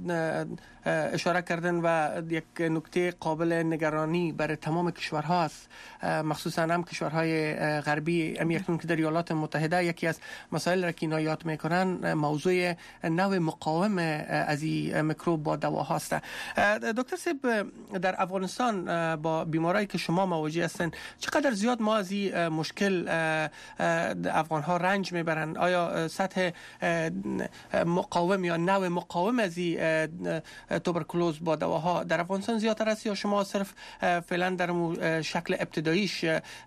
اشاره کردن و یک نکته قابل نگرانی برای تمام کشورها است مخصوصا هم کشورهای غربی هم یک که در ایالات متحده یکی از مسائل را که اینا یاد میکنن موضوع نوع مقاوم از این میکروب با دواها است. دکتر صاحب در افغانستان با بیمارایی که شما مواجه هستن چقدر زیاد ما از این مشکل افغان ها رنج میبرند؟ آیا سطح مقاوم یا نوع مقاوم از این توبرکلوز با دواها در افغانستان زیادتر است یا شما صرف فعلا در شکل ابتداییش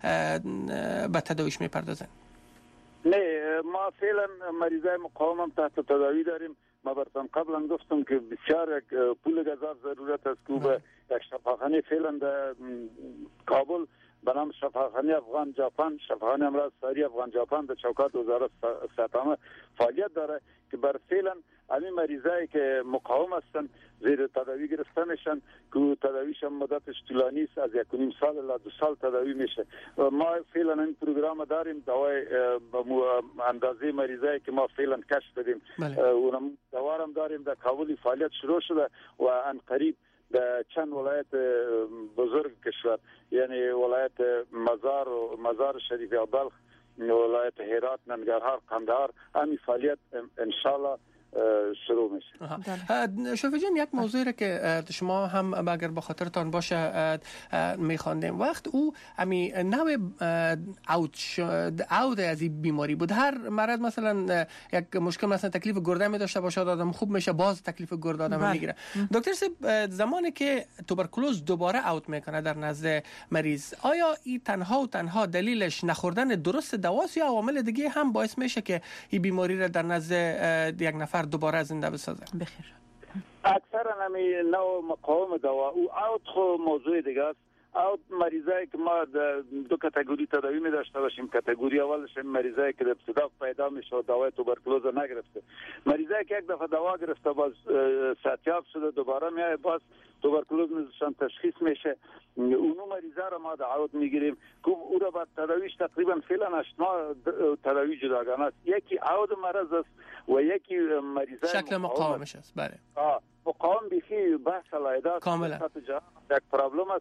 به تداویش میپردازند؟ نه ما فعلا مریضای مقاوم تحت تداوی داریم. ما براتون قبلا گفتم که بسیار یک پول گذار ضرورت است که به یک شفاخانه فعلا در کابل به نام شفاخانه افغان ژاپن شفاخانه امراض ساری افغان ژاپن در چوکات وزارت صحت فعالیت داره که بر فعلا همین مریضایی که مقاوم هستن زیر تداوی گرفته میشن که تداویش هم مدتش طولانی است از یک و نیم سال الی دو سال تداوی میشه. ما فعلا این پروگرام داریم دوای اندازه مریضایی که ما فعلا کشف بدیم اونم دوارم داریم در کابل فعالیت شروع شده و ان قریب در چند ولایت بزرگ کشور یعنی ولایت مزار و مزار شریف بلخ ولایت هرات ننگرهار قندهار همین فعالیت انشالله شروع میشه. شفیع جان یک موضوعی را که شما هم اگر با خاطرتان باشه میخواندیم وقت او امی نوع عود عود از این بیماری بود. هر مرض مثلا یک مشکل مثلا تکلیف گرده می داشته باشه آدم خوب میشه باز تکلیف گرده آدم میگیره. دکتر صاحب زمانی که توبرکلوز دوباره عود میکنه در نزد مریض آیا این تنها و تنها دلیلش نخوردن درست دواست یا عوامل دیگه هم باعث میشه که این بیماری را در نزد یک نفر دوباره زنده بسازه؟ بخیر. اکثرا همین نوع مقاوم دوا او اوت خو موضوع دیگه است. اوت مریضایی که ما دو کاتگوری تداوی می داشته باشیم. کاتگوری اولش مریضایی که ابتدا پیدا میشه و دوا توبرکلوز نگرفته. مریضایی که یک دفعه دوا گرفته باز صحتیاب شده دوباره میاد باز توبرکلوز نشان تشخیص میشه. اونو مریضا را ما دعوت میگیریم که او را با تداویش تقریبا فعلا هشت ماه تداوی جداگانه است. یکی عود مرض است و یکی مریضای شکل مقاومش است. بله. آه مقاوم بیخی بحث علایده کاملا یک پرابلم است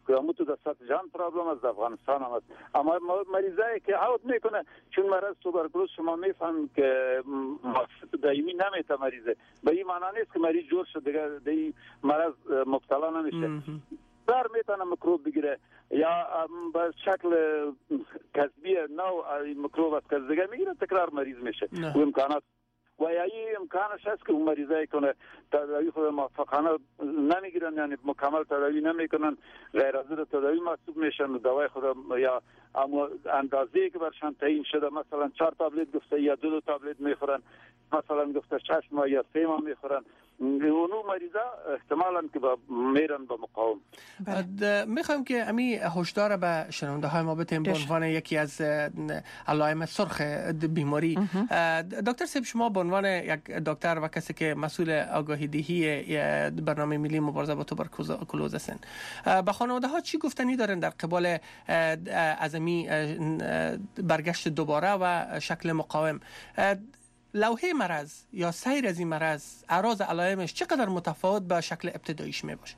که متوسط جان پرابلم از افغانستان هم است. اما مریضایی که عود میکنه چون مرض توبرکلوز شما میفهمید که دائمی نمیته مریضه، به این معنی نیست که مریض جور شد دیگه دی مرض مبتلا نمیشه. در میتونه میکروب بگیره یا به شکل کسبی نو میکروب از کس دیگه میگیره تکرار مریض میشه. و امکانات و یا این امکانش هست که اون مریضایی کنه تداوی خود موفقانه نمیگیرن، یعنی مکمل تداوی نمیکنن، غیر حاضر تداوی محسوب میشن و دوای خود یا اما اندازه‌ای که برشان تعیین شده مثلا چهار تابلت گفته یا دو دو تابلت میخورن، مثلا گفته شش ماه یا سه ماه میخورن، اونو مریضا احتمالاً که با میرن به مقاوم. میخوایم که امی هشدار به شنونده های ما بتیم به عنوان یکی از علائم سرخ بیماری. دکتر صاحب شما به عنوان یک دکتر و کسی که مسئول آگاهی دهی برنامه ملی مبارزه با توبرکلوز هستن، به خانواده ها چی گفتنی دارن در قبال از امی برگشت دوباره و شکل مقاوم؟ لوحه مرض یا سیر از این مرض، اعراض علائمش چقدر متفاوت با شکل ابتداییش می باشه؟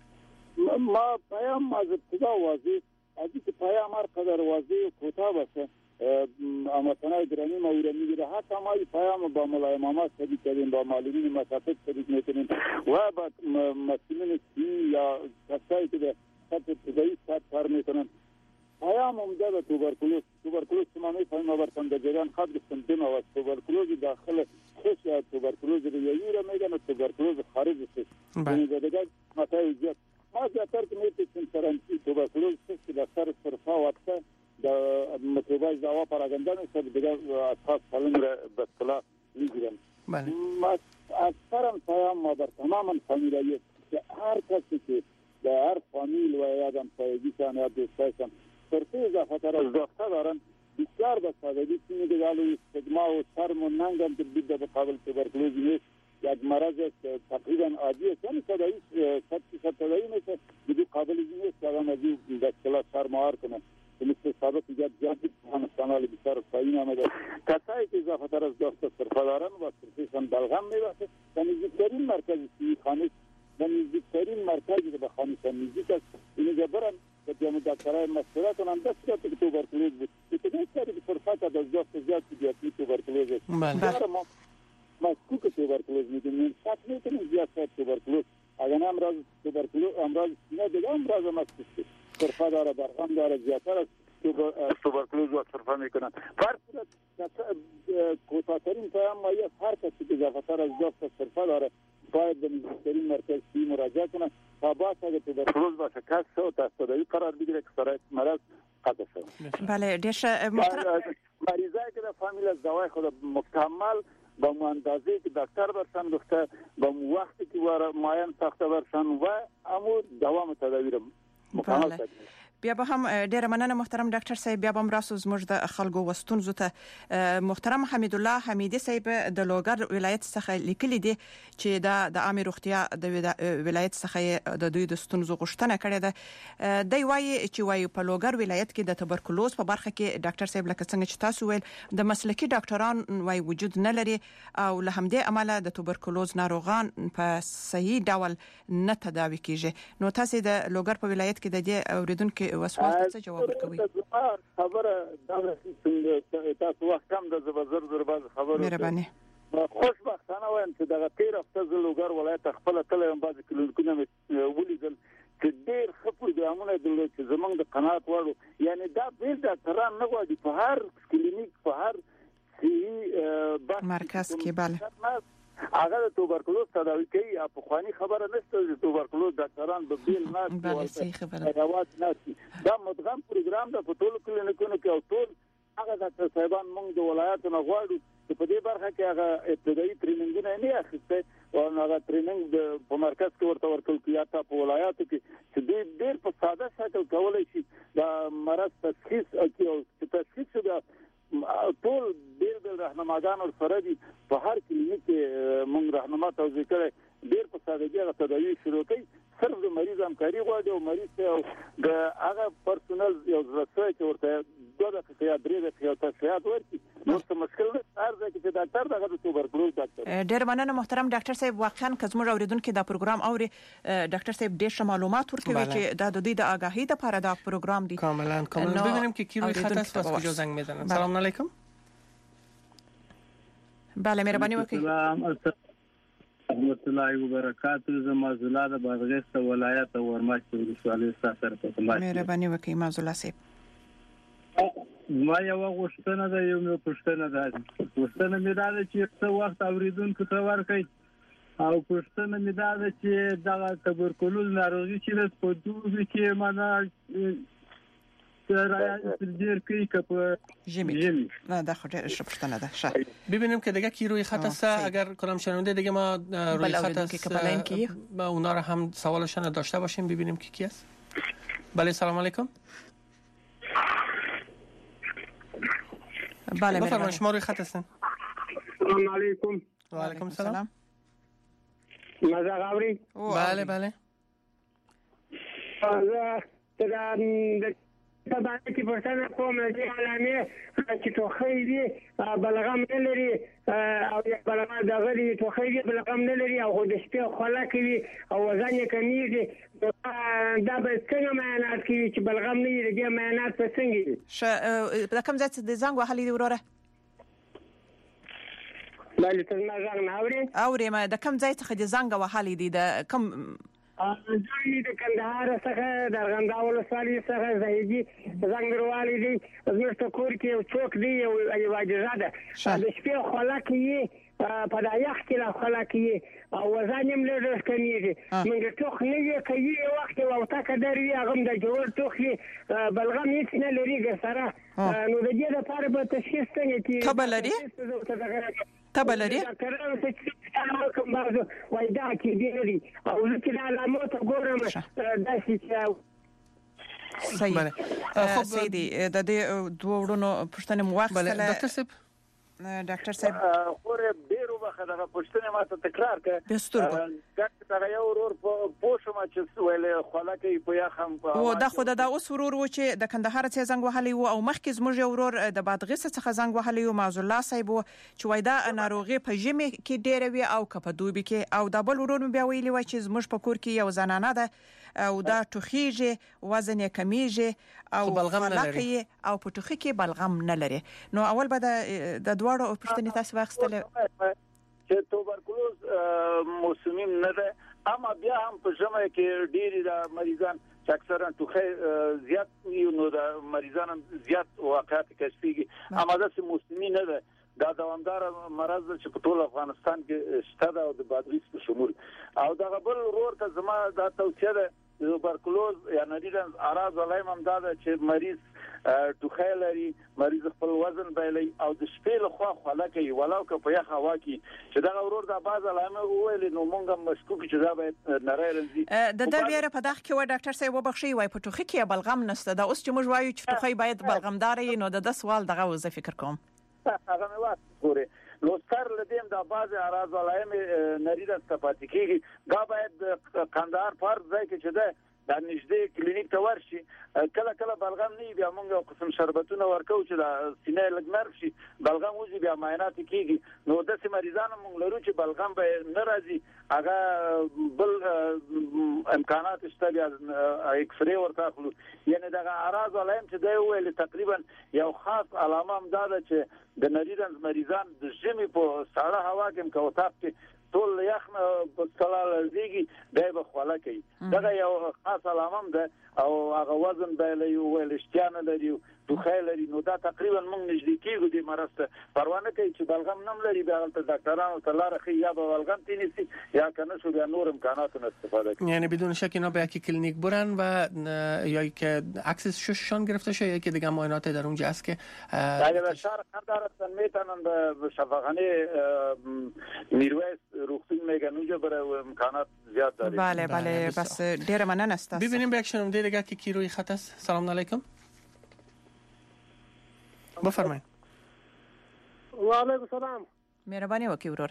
ما پیام از ابتدا واضح از اینکه پیام هر قدر واضح و کوتاه باشه اما تنهای گرانی ما او را میگیره. حتی ما این پیام با ملای ماما صدیق کردیم، با معلمین مسافت صدیق میکنیم و با مسئولین سی یا کسایی که به سطح ابتدایی سطح کار میکنن. پیام عمده به توبرکلوز توبرکلوز شما میفهمیم آورتن در جریان خود گفتن دو نوع است، توبرکلوز داخل خش یا توبرکلوز ریایی را میگن و توبرکلوز خارج خش. یعنی دیگر متای زیاد ما زیادتر که میتونیم سرانچی توبرکلوز که در سر صرفا وقتا در مطلوبای دعوا پراگنده میشه دیگر اشخاص سالم را به اصطلاح میگیرن. ما اکثرا پیام ما بر تماما فامیلایی که هر کسی که در هر فامیل و یادم سایگیشان یا دوستایشان سرطه اضافه تر از داخته دارن بسیار به سادگی که میگه گالو استگما و شرم و ننگم که بیده به قابل توبرکلوزی نیست، یک مرض است تقریبا عادی است، یعنی صدایی صد فیصد صدایی میشه بدی قابلی نیست که آدم از این به اصطلاح شرموار کنه که مثل ثابت ایجاد جادی افغانستان بسیار پایین آمده. کسایی که اضافه تر از داخته صرفه دارن و صرفیشان بلغم میباشه و نزدیکترین مرکز سی خانه و نزدیکترین مرکزی که به خانه‌شان نزدیک است اینجا برن که جامعه دکترهای مشوره کنن دست که توبرکلوز بود که دیگه که فرصت از دست زیاد که توبرکلوز است. بله. ما مشکوک توبرکلوز میدونیم، شک میکنیم زیاد توبرکلوز اگر امراض توبرکلوز امراض نه دیگه امراض مشکوک است، فرصت داره برغم داره زیادتر از توبرکلوز و صرفه میکنن. فرصت کوتاه‌ترین پیام ما یه هر کسی که اضافه‌تر از دست صرفه داره باید به نزدیکترین مرکز سی مراجعه کنه تا باید اگه توبرکلوز باشه کس شو تا تداوی قرار بگیره که سرایت مرض قطع شد. بله دیش محترم مریضایی که در فامیل از دوای خود مکمل با اندازه‌ای که دکتر برشان گفته با وقتی که معاین ساخته برشان و امو دوام تداوی رو مکمل بله. بیا به هم ډیره مننه محترم ډاکټر صاحب. بیا به هم راسو زموږ د خلکو وستونزو ته محترم حمید الله حمیدی صاحب د لوګر ولایت څخه لیکلي دي چې دا د عامه روغتیا د ولایت څخه د دوی د ستونزو غوښتنه کړې ده. دی وایي چې وایي په لوګر ولایت کې د توبرکلوز په برخه کې ډاکټر صاحب لکه څنګه چې تاسو ویل د مسلکي ډاکټران وایي وجود نه لري او له همدې امله د توبرکلوز ناروغان په صحیح ډول نه تداوي کیږي. نو تاسو د لوګر په ولایت کې د دې اوریدونکو وسوال ته جواب ورکوي؟ خبره دا څنګه تاسو وخت کم د زبر زر باز خبره مهرباني خوشبختانه وایم چې دغه تیر هفته ز لوګر ولایت خپل کله هم باز کلینیکونه ولیدل چې ډېر ښه پروګرامونه درلود چې زمونږ د قناعت وړ، یعنی دا بیل ډاکټران نه غواړي په هر کلینیک په هر صحي مرکز کې بله هغه د توبرکلوز تداوی کوي. په خواني خبره نشته د توبرکلوز ډاکټران به بیل نه بله صحیح خبره راوات نه دا مدغم پروګرام د په ټولو کلینیکونو کې او ټول هغه ډاکټر صاحبان موږ د ولایتو نه غواړو چې په دې برخه کې هغه ابتدایي ټریننګونه نه اخیسته او هغه ټریننګ په مرکز کې ورته ورکول کیږي تا په ولایتو کې چې دوی ډېر په ساده شکل کولای شي دا مرض تشخیص او تشخیص شوه ټول ډېر ډېر راهنماګان او سره دي په هر کلینیک کې موږ راهنما توضیح کړي ډېر په سادهګي هغه تداوی شروع کوي. صرف د مریض همکاري غواړي او مریض ته د هغه پرسونل یو ځای چې ورته دوه دقیقې یا درې دقیقې تشریحات ورکړي نو څه مشکل نه ارزه چې ډاکټر دغه د توبرکلوز ډاکټر. ډیر مننه محترم ډاکټر صاحب. واقعا کزمو اوریدونکو دا پروګرام اوري ډاکټر صاحب ډیر معلومات ورکوي چې دا د دې د آگاهی لپاره دا پروګرام دی. کاملا کاملا. ببینیم که کی روی خط است واسه کجا زنگ میزنن. سلام علیکم. بله مهرباني وکړئ. سلام رحمت الله و برکاته. زما زولا د بادغیس ولایت ورماش ولسوالۍ سره په تماس. مهرباني وکړئ مازولا صاحب. ما یو غوښتنه ده یو مې پوښتنه ده. پوښتنه مې ده چې څه وخت اوریدونکو ته ورکړي او پوښتنه مې ده چې دا تبرکلوز ناروغي چې په دوی کې معنا ډیر کوي که جیمی نه دا خود شپشتنه ده. شاید ببینیم که دیگه کی روی خط است. اگر کلام شنونده دیگه ما روی خط است با اونا را هم سوالشان داشته باشیم ببینیم کی کی است. بله سلام علیکم. بله بفرمایید شما روی خط هستین. سلام علیکم. و علیکم السلام. مزه غوری؟ بله بله. از تبعی که پرسنه کوم از این علامه که تو خیلی بلغم نلری او یک بلغم داغلی تو خیلی بلغم نلری او خودشتی خلاکی او وزن کمیگی دا باید څنګه معاینات کوي چې بلغم نه وي دغه معاینات په څنګه دي؟ ش د کوم ځای څخه د زنګ وهلې دی وروره؟ بله ته ما زنګ نه اوري؟ اوري ما د کوم ځای څخه د زنګ وهلې دی د کوم ځای د کندهار څخه د ارغنداو ولسوالۍ څخه زهيدي زنګ دروالی دی زموږ کور کې یو څوک دی یو یو اجازه ده د شپې خلاکی په دا یخ کې لا خلاکی او وزن یې لږ کمیږي موږ ټوخ نه یې کوي وخت او تا کډری هغه د جوړ ټوخي بلغم هیڅ نه لري ګسره نو د دې لپاره به تشخیص څنګه کیږي؟ تبه لري؟ تبه لري؟ کوم بازو وای دا کې دی لري او چې د علامات ګورم داسې صحیح. خب سیدی د دې دوه ورونو پښتنه مو واخله. ډاکټر صاحب ډاکټر صاحب خورې ډیرو وخت دغه پښتنه ماته تکرار کړه. بسترګو دا یو ورور په پوښم چې ویلې خلاکې په یخم او دا خود دا اوس ورور و چې د کندهار څخه زنګ وهلی او مخکې زموږ ورور د بادغیس څخه زنګ وهلی او معذ الله صاحب چې وای دا ناروغي په ژمي کې ډیره وی او کپ دوبي کې او دا بل ورور بیا ویلی و چې زموږ په کور کې یو زنانه ده او دا ټوخیږي وزن یې کمیږي او بلغم نه لري او په ټوخي کې بلغم نه لري. نو اول به د دواړو پښتنې تاسو واخستل چې توبرکلوز موسمي نه ده اما بیا هم په ژمي کې ډېری د مریضان چې اکثرا ټوخي زیات نو د مریضان زیات واقعات کشفيږي اما دا موسمي نه ده. دا دوامدار مرض چې په ټول افغانستان کې شته ده او د بادغیس په شمول او دا بل ورور ته زما دا توصیه ده توبرکلوز یا نریدن اراز علایم هم دا ده چې مریض ټوخی لري مریض خپل وزن بایلي او د شپې له خوا خلک ولو که په یخ هوا کې چې دا ورور دا باز علامه ویل نو مونږ مشکوک چې دا باید نری رنځي د د بیره په دغه کې و ډاکټر صاحب وبخښي وای په ټوخی کې بلغم نشته دا اوس چې موږ وایو چې ټوخی باید بلغمدار وي نو د سوال دغه وظیفه فکر کوم هغه مې واسه ګوره نو ستر لدیم دا باز اراز علایم نریده استفاده کیږي دا باید کندهار فرض ځای کې چې ده دا نږدې کلینیک ته ورشي کله کله بلغم نه بیا موږ یو قسم شربتونه ورکو چې دا سینې لګ نرم شي بلغم وځي بیا معاینات کیږي نو د سې مریضانو موږ لرو چې بلغم به نه راځي هغه بل امکانات شته بیا ایکس ری ورته اخلو یعنی دا اراز علایم چې دا ویل تقریبا یو خاص علامه هم دا ده چې د نریدن مریضان د ژمي په ساړه هوا کې کوتاب کې ټول یخ په سلال زیږي دای به خواله کوي دا یو خاص علامه ده او هغه وزن به له ویل اشتیانه لري ټوخی لري نو دا تقریبا موږ نږدې کېږو د مرض پروانه کوي چې بلغم نم لري بیا ته ډاکټرانو ته لاره خي یا به بلغم تینسی یا کنه شو بیا نور امکانات استفاده کنه. یعنی بدون شک اینا به یک کلینیک برن و یا که عکس شششان گرفته شه یا که دیگه معاینات در اونجا است که اگر شهر قندهار میتونن به شفاخانه نیرویس روغتون میگن اونجا برای امکانات زیاد داره. بله بله بس ډیر مننه است. ببینیم به یک شنونده دیگه که کی روی خط است. سلام علیکم. بفرمایید. و علیکم السلام. مهرباني وکړئ ورور.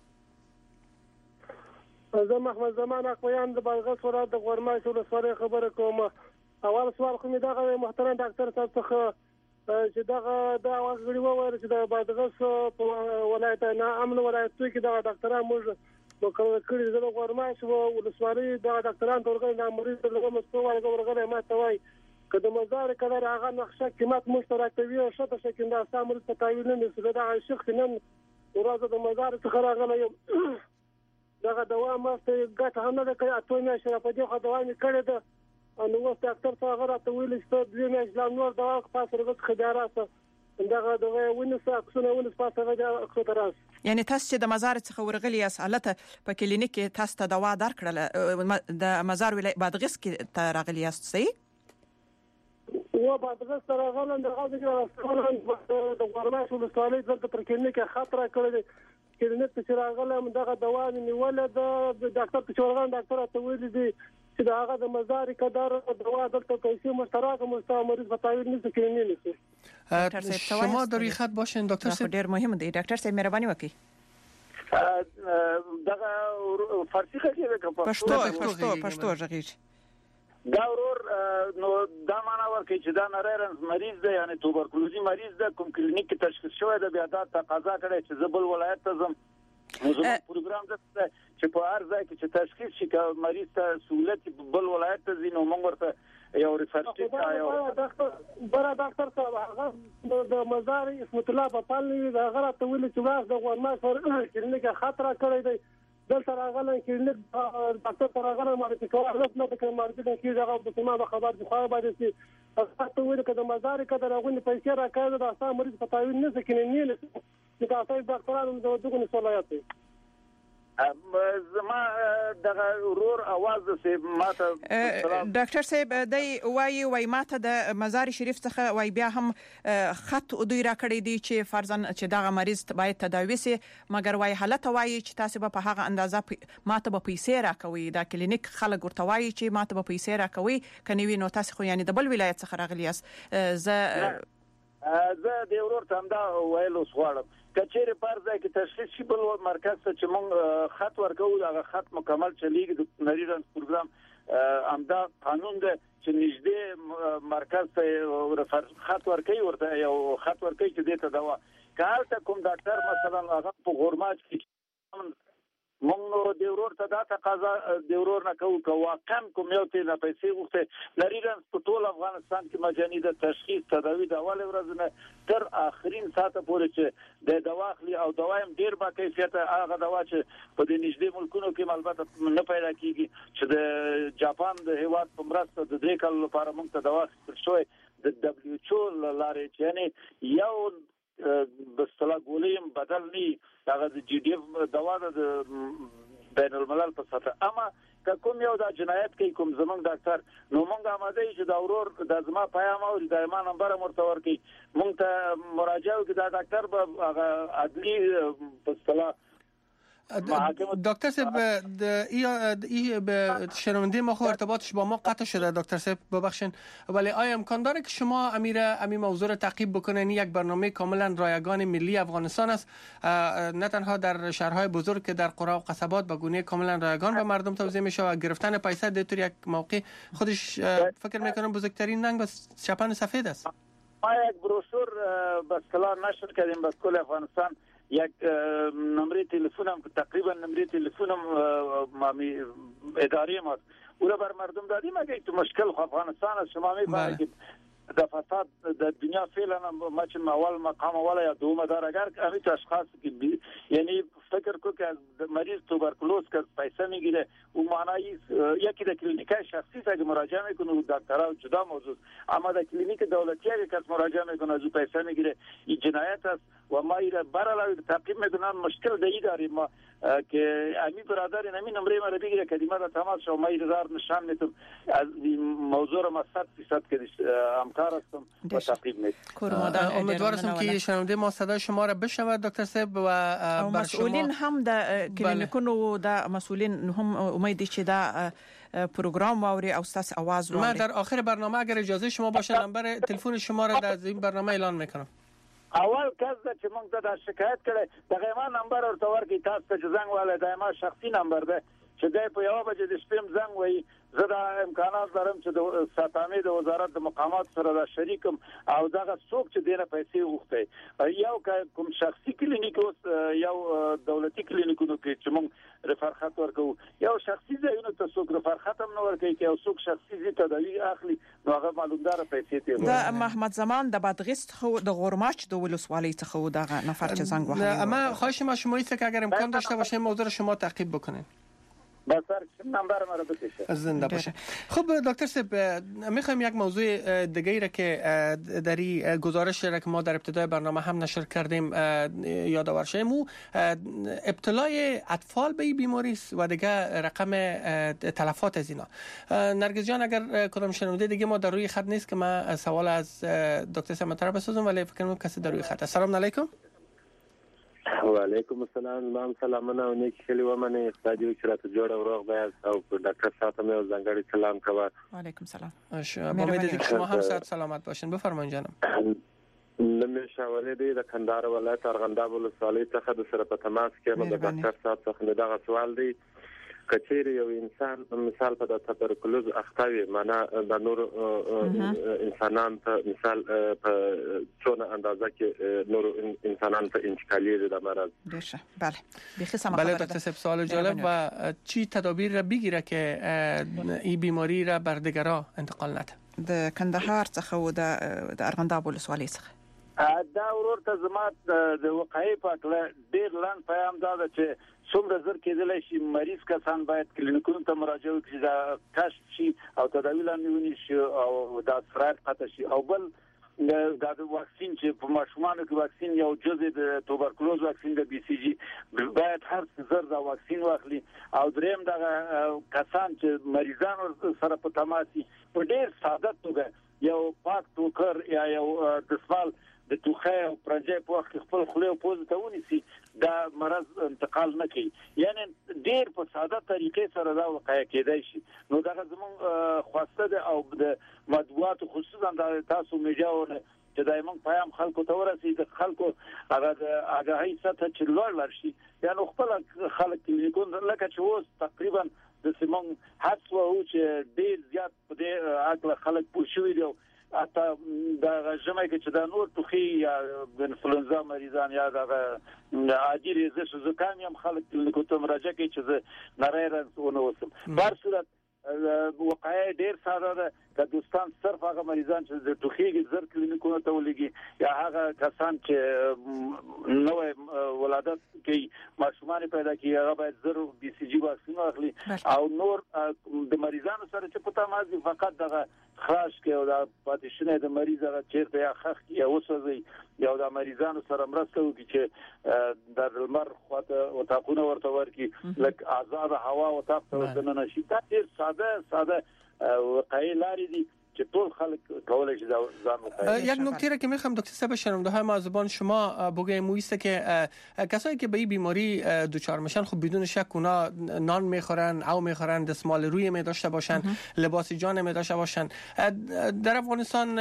زه محمد زمان اقویان د بلغیس ولایت د غورمای ولسوالۍ خبره کوم. اول سوال خو می دغه محترم ډاکټر صاحب څخه چې دا دا وګړي وایي چې د بادغیس په ولایت نه امن ولایت کې دا ډاکټران موږ وکړل کړي د غورماش او ولسوالۍ دا ډاکټران تورغه د مریض له مسکو ورغه ورغه ما ته وایي کله مزار کله هغه نقشه قیمت مشترکوي او شته چې دا سامر په تعویل نه مسله دا شخص نن ورځ د مزار څخه راغلی دا دوا ماسته ګټه هم نه کوي اته نه شي په دې خو دوا نه کړی ده نو وخت ډاکټر څنګه راته ویل چې د دې نه نور دوا خاص رغت خدارات دا دغه ونسه اکسونه ونس پاسه دا اکسوتراس یعنی تاسو چې د مزار څخه ورغلی یاست حالت په کلینیک کې تاسو ته دوا درکړل د مزار ولایت بادغیس کې ته راغلی یاست صحیح و بادغیس ته راغلم د غوږ د غورماش ولسوالۍ دلته پر کلینیک خطر کړی کلینیک چې راغلم دغه دوا نیول د ډاکټر چې ورغان ډاکټر ته ویل دي چې دا هغه د مزار کدار دوا دلته پیسې مشترک مستعمل په تعویل نه کېنی نه شما در این خط باشین دکتر صاحب ډیر مهم دی ډاکټر صاحب مهرباني وکړئ دغه فارسی کې پښتو پښتو پښتو ژغیر دا ورور نو دا معنا ورکړي چې دا نریرنس مریض دی یعنی توبرکلوزي مریض دی کوم کلینیک کې تشخیص شوی دی بیا دا تقاضا کړي چې زبل ولایت ته زم موږ پروګرام د چې په هر ځای کې چې تشخیص شي چې مریض ته سہولت بل ولایت ته ځینو موږ ورته یو ریفرنس کایو ډاکټر برا ډاکټر صاحب هغه د مزار اسمت الله په پالني دا غره ته ویل چې واخ د غوړما سره کلینیک خطر کړی دی دلته راغله کلینیک ډاکټر راغله مارته کوه رسمه د مارته کې دغه په سیمه خبر دی خو باندې چې تاسو ویل کده مزار کده راغونی پیسې راکړه دا اسا مریض په تعویل نه سکینې نه چې تاسو ډاکټرانو د دغه نسولایات زما دغه ورور اواز سه ماته ډاکټر صاحب دای وای وای ماته د مزار شریف څخه وای بیا هم خط دوی را کړی دی چې فرضاً چې دغه مریض باید تداوی سي مګر وای حالت وای چې تاسو په هغه اندازه ماته به پیسې راکوي دا کلینیک خلک ورته وای چې ماته به پیسې راکوي کني وینو تاسو خو یعنی د بل ولایت څخه راغلی یاست زه زه د ورور ته دا ویلو غواړم کچېره پرځه کې تشخیص شي بل مرکز ته چې مونږ خط ورکو دا خط مکمل چلیږي د نریرنس پروګرام امدا قانون ده چې نږدې مرکز ته خط ورکوي ورته یو خط ورکوي چې دته دوا کال ته کوم ډاکټر مثلا هغه په غورماج کې مونږ د ورور ته دا تقاضا د ورور نه کوو کوه کم کوم یو ته نه پیسې غوښته نریرنس په ټول افغانستان کې مجاني د تشخیص تداوی د اول ورځ نه تر اخرین ساعته پورې چې د دوا اخلي او دوایم ډیر با کیفیت هغه دوا چې په دې نږدې ملکونو کې البته نه پیدا کیږي چې د جاپان د هیواد په مرسته د درې کال لپاره موږ ته دوا شوی د دبليو ایچ او لارې یعنی یو بسلا ګولیم بدل ني هغه د جی ډی اف دوا د بین الملل په سطح اما کوم یو د جنایت کوي کوم زمونږ ډاکټر نو مونږ آماده یو چې دا ورور د زما پیغام او د ایمان نمبر مرتور کوي مونږ ته مراجعه وکړه دا ډاکټر به هغه عدلي په اصطلاح دکتر صاحب ای به شنونده ما خو ارتباطش با ما قطع شده دکتر صاحب ببخشید ولی آیا امکان داره که شما امیر امی موضوع را تعقیب بکنین یک برنامه کاملا رایگان ملی افغانستان است نه تنها در شهرهای بزرگ که در قرا و قصبات به گونه کاملا رایگان به مردم توزیع میشه و گرفتن پیسه در طور یک موقع خودش فکر میکنم بزرگترین ننگ بس چپن سفید است ما یک بروشور به اصطلاح نشر کردیم به کل افغانستان یک نمره تلفنم تقریبا نمره تلفنم مامی اداره ما او بر مردم دادیم اگه تو مشکل افغانستان شما میفهمید که د فساد د دنیا فعلا ما چې اول مقام ولا یا دومه دار اگر امیت اشخاص کی یعنی فکر کو که مریض توبرکلوز که پیسه میگیره او معنی یکی د کلینیک شخصی ته مراجعه میکنه دکترها جدا موضوع اما د کلینیک دولتی اگه کس مراجعه میکنه از پیسه میگیره این جنایت است و ما ایره برای تعقیب میکنن مشکل دی داریم ما که امی برادر نمی نمره ما بگیره کلمه را تماس شو ما ایره دار نشان میتم از این ما صد فیصد که همکار هستم و تعقیب میکنم امیدوار هستم که شنونده ما صدای شما را بشنود دکتر صاحب و مسئولین هم د کلینیکونو د مسئولین هم امیدی چې دا پروگرام واوري او ستاسو आवाज واوري. من در آخر برنامه اگر اجازه شما باشه نمبر تلفن شما را در این برنامه اعلان میکنم. اول کس چې موږ ته شکایت کړي دغه ما نمبر ورته ورکړي تاسو ته زنګ والے دایمه شخصي نمبر ده چې دای په یو بجې د شپې زنګ وایي زه دا امکانات لرم چې د ساتامې د وزارت د مقامات سره دا شریکم او دغه څوک چې دینه پیسې وغوښتي یو کوم شخصي کلینیک اوس یو دولتي کلینیکونو کې چې موږ رفرخت ورکو یو شخصي ځایونو ته څوک رفرخت هم نه ورکوي چې یو څوک شخصي ځای تداوی اخلي نو هغه معلومدار پیسې ته د محمد زمان د بادغیس خو د غورماچ د ولسوالۍ څخه دغه نفر چې زنګ وهلی اما خواهش ما شما است که اگر امکان داشته باشه موضوع رو شما تعقیب بکنین. بسر نمبر ما رو بکشه. زنده باشه. خب دکتر صاحب میخوایم یک موضوع دیگه را که در این گزارش را که ما در ابتدای برنامه هم نشر کردیم یادآور شیم مو ابتلای اطفال به این بیماری است و دیگه رقم تلفات از اینا. نرگس جان اگر کدام شنونده دیگه ما در روی خط نیست که ما سوال از دکتر صاحب طرف بسازم ولی فکر کنم کسی در روی خط. السلام علیکم. و علیکم السلام مام سلامونه او نیک خلی و من استادیو چرته جوړ او روغ بیاز او ډاکټر صاحب مې زنګړی سلام کوم. و علیکم السلام. با امید که شما هم صحت سلامت باشین. بفرمایید جانم. نمی شاوله دی د کندهار ولایت ارغنداب ولسوالۍ څخه د سره په تماس کې نو د ډاکټر صاحب څخه دغه سوال دی کچېری یو انسان مثال په د تبرکلوز اختاوي معنا د نور انسانان ته مثال په څونه اندازه کې نور انسانان ته انتقالی د مرض باشه بله بخی سم بله دکتر صاحب سوال جالب و چی تدابیر را بگیره که این بیماری را بر دیگران انتقال نده د کندهار څخه و د ارغنداب ولسوالۍ څخه دا ورور ته زما د وقایع په اړه ډیر لاند پیغام دا چې څومره زر کېدلی شي مریض کسان باید کلینیکونو ته مراجعه وکړي دا کشف شي او تداوی لاندې ونیول شي او دا سرایت قطع شي او بل دا د واکسین چې په ماشومانو کې واکسین یو جزء د توبرکلوز واکسین د بي سي جي باید هر زر دا واکسین واخلي او دریم دا کسان چې مریضانو سره په تماسي په ډیر ساده توګه یو پاک ټوکر یا یو دسمال د توخه او پرځای په وخت خپل خله او پوز ته ونیسي دا مرض انتقال نه کوي یعنی ډیر په ساده طریقې سره دا وقایع کېدای شي نو دا زموږ خواسته ده او د مدوات خصوصا د تاسو میډیاونه چې دایمن پیغام خلکو ته ورسي د خلکو هغه د اگاهی سطح چې لوړ لرشي یعنی خپل خلک کلینیکون لکه چې اوس تقریبا د سیمون حسو او چې ډیر زیات په دې عقل خلک پوښوي دی اته دا ژمه کې چې دا نور توخي یا انفلونزا مریضان یا دا عادي ریزش زکام هم خلک کلینیکو ته مراجعه کوي چې نری رنسونه وسم بهر صورت وقایع ډیر ساده ده که دوستان صرف هغه مریضان چې د توخي زر کلینیکونو ته ولګي یا هغه کسان چې نوې ولادت کوي ماشومان پیدا کوي هغه باید زر بي سي جي واکسین واخلي او نور د مریضانو سره چې په تماس فقط دغه خلاص کې او د پاتیشنه د مریض هغه چیرته یا خخ یا وسوځي یا د مریضانو سره مرسته وکړي چې د لمر خواته او تاقونه ورته ورکی لکه آزاد هوا او تاق ته ورننه شي دا ډیر ساده ساده وقایع لري دي که طول خلق کولای شي ځان وکړي یک نکته را که میخوام دکتر صاحب شنونده های ما زبان شما بگویم مویسته که کسایی که به این بیماری دچار میشن خب بدون شک اونا نان میخورن او میخورن دستمال روی می داشته باشن لباس جان می داشته باشن در افغانستان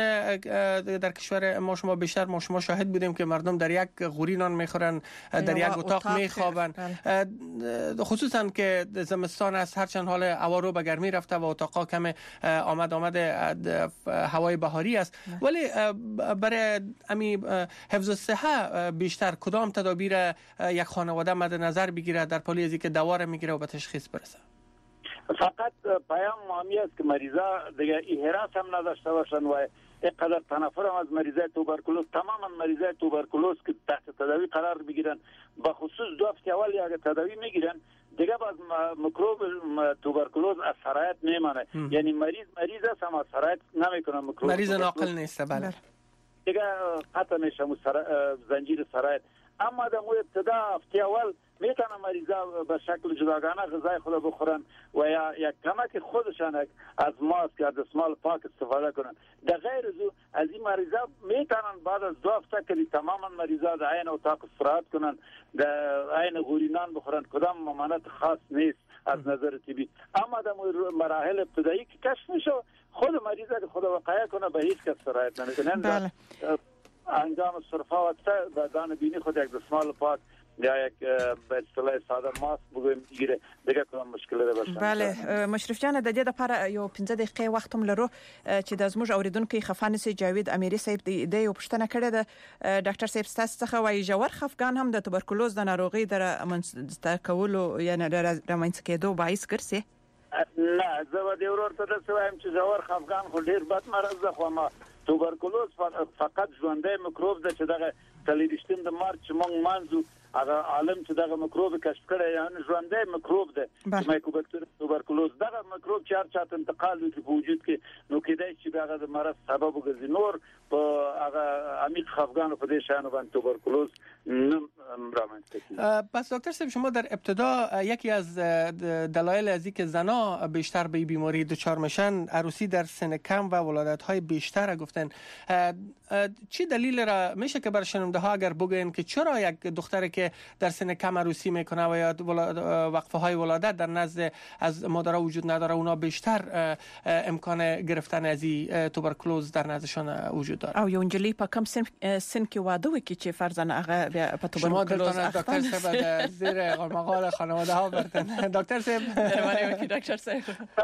در کشور ما شما بیشتر ما شما شاهد بودیم که مردم در یک غوری نان میخورن در یک اتاق میخوابن خصوصا که زمستان است هرچند حال هوا رو به گرمی رفته و اتاقا کم آمد آمد هوای بهاری است ولی برای امی حفظ صحه بیشتر کدام تدابیر یک خانواده مد نظر بگیره در پالی از اینکه دوا را میگیره و به تشخیص برسه فقط پیام مهمی است که مریضا دیگه احراس هم نداشته باشن و اینقدر تنفر هم از مریضای توبرکلوز تماما مریضای توبرکلوز که تحت تداوی قرار میگیرن به خصوص دو هفته اول اگه تداوی میگیرن دیگه باز میکروب توبرکلوز از سرایت نمیمانه یعنی مریض مریض است اما سرایت نمیکنه میکروب مریض ناقل نیست بله دیگه قطع میشه زنجیر سرایت اما در ابتدا هفته اول میتونه مریضا به شکل جداگانه غذای خود بخورن و یا یک کمک خودشان از ماسک یا دستمال پاک استفاده کنن در غیر از از این مریضا میتونن بعد از دو هفته که تماما مریضا در عین اتاق استراحت کنن در عین غورینان بخورن کدام ممانعت خاص نیست از نظر طبی اما در مراحل ابتدایی که کشف میشه خود مریضا که خود وقایع کنه به هیچ کس استراحت نمیکنن انجام صرفه و بدن بینی خود یک دستمال پاک یا یک به اصطلاح ساده ماسک بگویم دیگه دیگه کوم مشکل باشه. بله مشرف جان د دې لپاره یو پنځه دقیقې وخت هم لرو چې د زموږ اوریدونکو خفانسي جاوید امیری صاحب د یو پښتنه کړې ده ډاکټر صاحب ستاسو څخه وایي جوړ خفګان هم د توبرکلوز د ناروغي در منځ کولو یا نه رامنځ کېدو باعث ګرځي. نه زه د ورور ته د سوایم چې جوړ خفګان خو ډیر بد مرض ده خو ما توبرکلوز فقط ژوندۍ میکروب ده چې دغه تلیدشتین د مارچ مونږ مانځو هغه عالم چې دغه میکروب کشف کړی یعنی ژوندۍ میکروب ده مایکوبکتر توبرکلوز دغه میکروب چې هر چاته انتقال وکړي په وجود کې نو کېدای شي دغه د مرض سبب وګرځي. نور په هغه عمیق خفګان په دې شان باندې توبرکلوز نه رامنځته کیږي. پس دکتر صاحب شما در ابتدا یکی از دلایل از اینکه زنا بیشتر به بیماری دچار میشن عروسی در سن کم و ولادت‌های بیشتر گفتن. چی دلیل را میشه که بر شنونده ها اگر بگین که چرا یک دختری که در سن کم عروسی میکنه و یا وقفه های ولادت در نزد از مادرها وجود نداره اونا بیشتر امکان گرفتن از این توبرکلوز در نزدشان وجود داره؟ او یو انجلی په کم سن سن کې واده وکړي چې فرضاً هغه په توبرکلوز دکتر صاحب زیر مقال خانواده ها بردن. دکتر صاحب مهربانی وکړئ دکتر صاحب.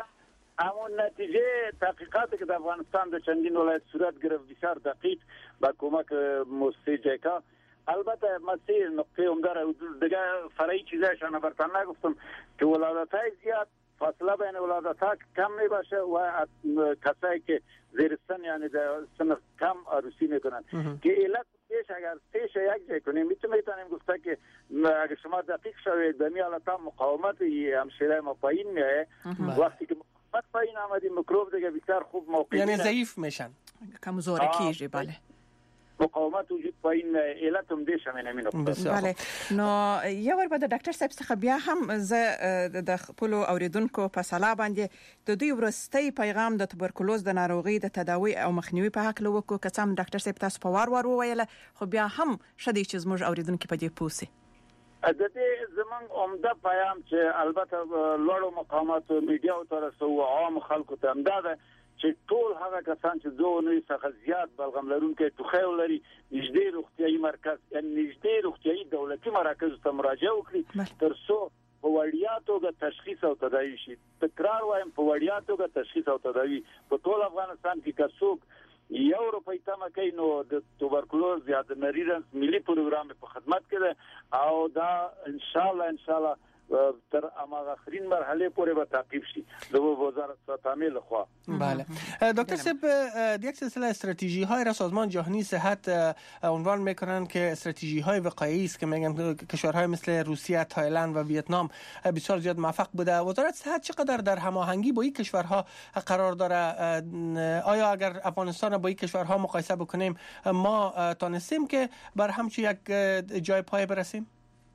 همون نتیجه تحقیقاتی که در افغانستان در چندین ولایت صورت گرفت بسیار دقیق با کمک موسسه جیکا البته مسیر نقطه عمده را دیگه فرعی چیزایشان برتن نگفتم که ولادت‌های زیاد فاصله بین ولادت‌ها کم می باشه و کسایی که زیر سن یعنی در سن کم عروسی میکنن که علت پیش اگر سهش یک جای کنیم میتونیم گفته که اگر شما دقیق شوید به می حالتا مقاومت همشیره ما پایین میایه وقتی که مقاومت پایین آمدی میکروب دیگه بسیار خوب موقعی یعنی ضعیف میشن کمزور کیږي. بله مقاومت وجود پایین علت هم دیش همین همین بله. نو یو ور به د ډاکټر صاحب څخه بیا هم زه د خپل اوریدونکو په سلا باندې د دوی ورستي پیغام د توبرکلوز د ناروغي د تداوی او مخنیوي په حق لوکو که څم ډاکټر صاحب تاسو په وار وار وویل خو بیا هم شدي چې زموږ اوریدونکو په دې پوسي د دې زمونږ عمده پیغام چې البته لوړو مقامات میډیا او ترسو او عام خلکو ته امداده چې ټول هغه کسان چې دوه نوي څخه زیات بلغم لرونکي توخیل لري نږدې روغتيایي مرکز یعنی نږدې روغتيایي دولتي مراکز ته مراجعه وکړي ترڅو په وړیا توګه تشخیص او تداوی شي. تکرار وایم په وړیا توګه تشخیص او تداوی په ټول افغانستان کې کڅوک یو روپۍ تمه کوي نو د توبرکلوز یا د نریرنس ملي پروګرام په خدمت کې ده او دا ان شاء الله ان شاء الله تر اما آخرین مرحله پورې به تعقیب شي د وزارت صحت لخوا. بله دکتر صاحب یک سلسله استراتژی های را سازمان جهانی صحت عنوان میکنن که استراتژی های وقایعی است که میگن کشورهای مثل روسیه، تایلند و ویتنام بسیار زیاد موفق بوده. وزارت صحت چقدر در هماهنگی با این کشورها قرار داره؟ آیا اگر افغانستان با این کشورها مقایسه بکنیم ما تانستیم که بر همچین یک جای پای برسیم؟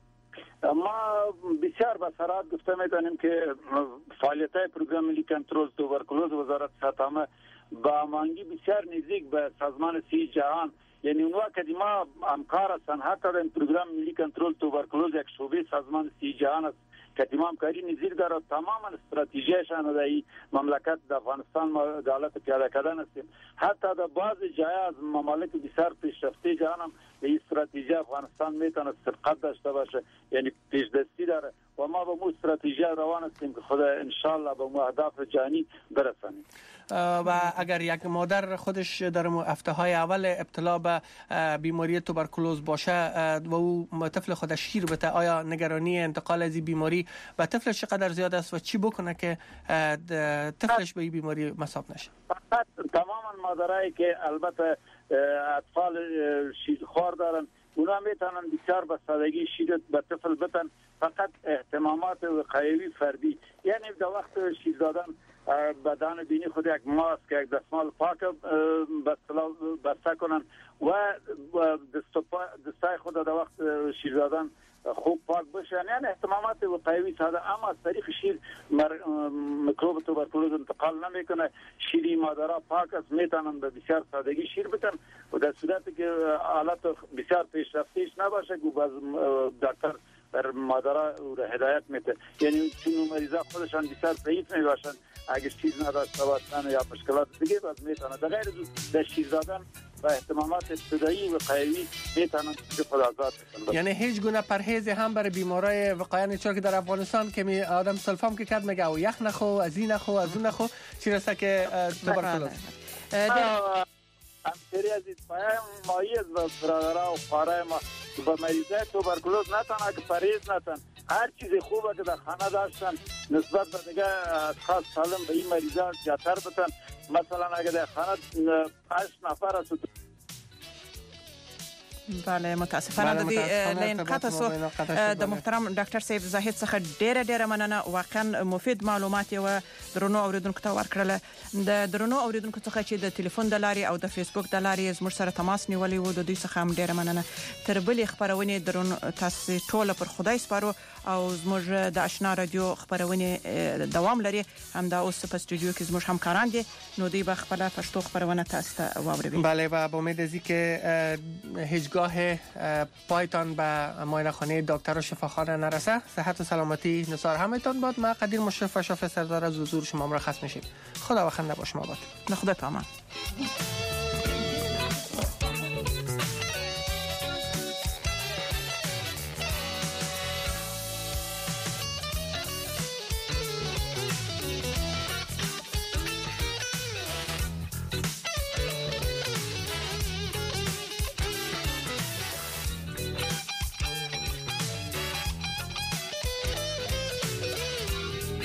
ما بسیار با صراحت گفته میتونیم که فعالیت‌های پروگرام ملی کنترل توبرکلوز وزارت صحت عامه با هماهنگی بسیار نزدیک به سازمان صحت جهان یعنی اون وقت ما همکار هستند حتی در پروگرام ملی کنترل توبرکلوز یک شعبه سازمان صحت جهان است که تمام کاری نزدیک داره تمام استراتژیشان در این مملکت در افغانستان ما دولت پیاده کردن هستیم. حتی در بعض جای از ممالک بسیار پیشرفته جهان هم به استراتژی افغانستان میتونه سبقت داشته باشه یعنی پیشدستی داره و ما به مو استراتژی روان هستیم که خدا ان شاء الله به مو اهداف جهانی برسانیم. و اگر یک مادر خودش در هفته های اول ابتلا به بیماری توبرکلوز باشه و او طفل خودش شیر بده آیا نگرانی انتقال از این بیماری و طفلش چقدر زیاد است و چی بکنه که طفلش به این بیماری مصاب نشه؟ فقط تماما مادرایی که البته اطفال شیرخوار دارن اونا میتونن بسیار به سادگی شیر به طفل بدن فقط اهتمامات وقایوی فردی یعنی در وقت شیر دادن بدن بینی خود یک ماسک یک دستمال پاک بسته کنن و دستای خود در وقت شیر دادن خوب پاک بشن یعنی اهتمامات وقایوی ساده اما از طریق شیر میکروب توبرکلوز انتقال نمیکنه. شیری مادرها پاک است میتونن به بسیار سادگی شیر بدن و در صورتی که حالت بسیار پیشرفته‌اش نباشه که باز دکتر بر مادرها را هدایت میده یعنی چون مریضا خودشان بسیار ضعیف میباشن اگر چیز نداشته باشن یا مشکلات دیگه باز میتونه در غیر از در شیر دادن و اهتمامات ابتدایی وقایوی میتونن خود آزاد بشن. یعنی هیچ گونه پرهیز هم برای بیماری وقایع چون که در افغانستان که می آدم سلفام که کرد میگه او یخ نخو از این نخو از اون نخو چی رسه که توبرکلوز همسری از ایتفایه مایی از برادرها و خواهرای ما با مریضه توبرکلوز نتن که پرهیز نتن هر چیز خوبه که در خانه داشتن نسبت به دیگه اشخاص سالم به این مریضه زیادتر بتن. مثلا اگه در خانه هشت نفر است بله متاسفانه د لین قطع سو د محترم ډاکټر صاحب زاهد څخه ډیره ډیره مننه واقعا مفید معلومات او درنو اوریدونکو ته ورکړل د درنو اوریدونکو څخه چې د ټلیفون د لارې او د فیسبوک د لارې زموږ سره تماس نیولې وو د دوی څخه هم ډیره مننه. تر بلې خبرونه درنو تاسو ټول پر خدای سپارو او زموږ د آشنا رادیو خبرونه دوام لري. هم دا اوس په استودیو کې زموږ همکاران دي نو دوی به خپل پښتو خبرونه تاسو ته واوري. بله و با امید از اینکه هیچگاه پایتان به معاینه خانه دکتر و شفاخانه نرسه. صحت و سلامتی نثار همتان باد. ما قدیر مشرف و شافع سردار از حضور شما مرخص میشیم. خدا بخنده باش ما باد. خدا پامان.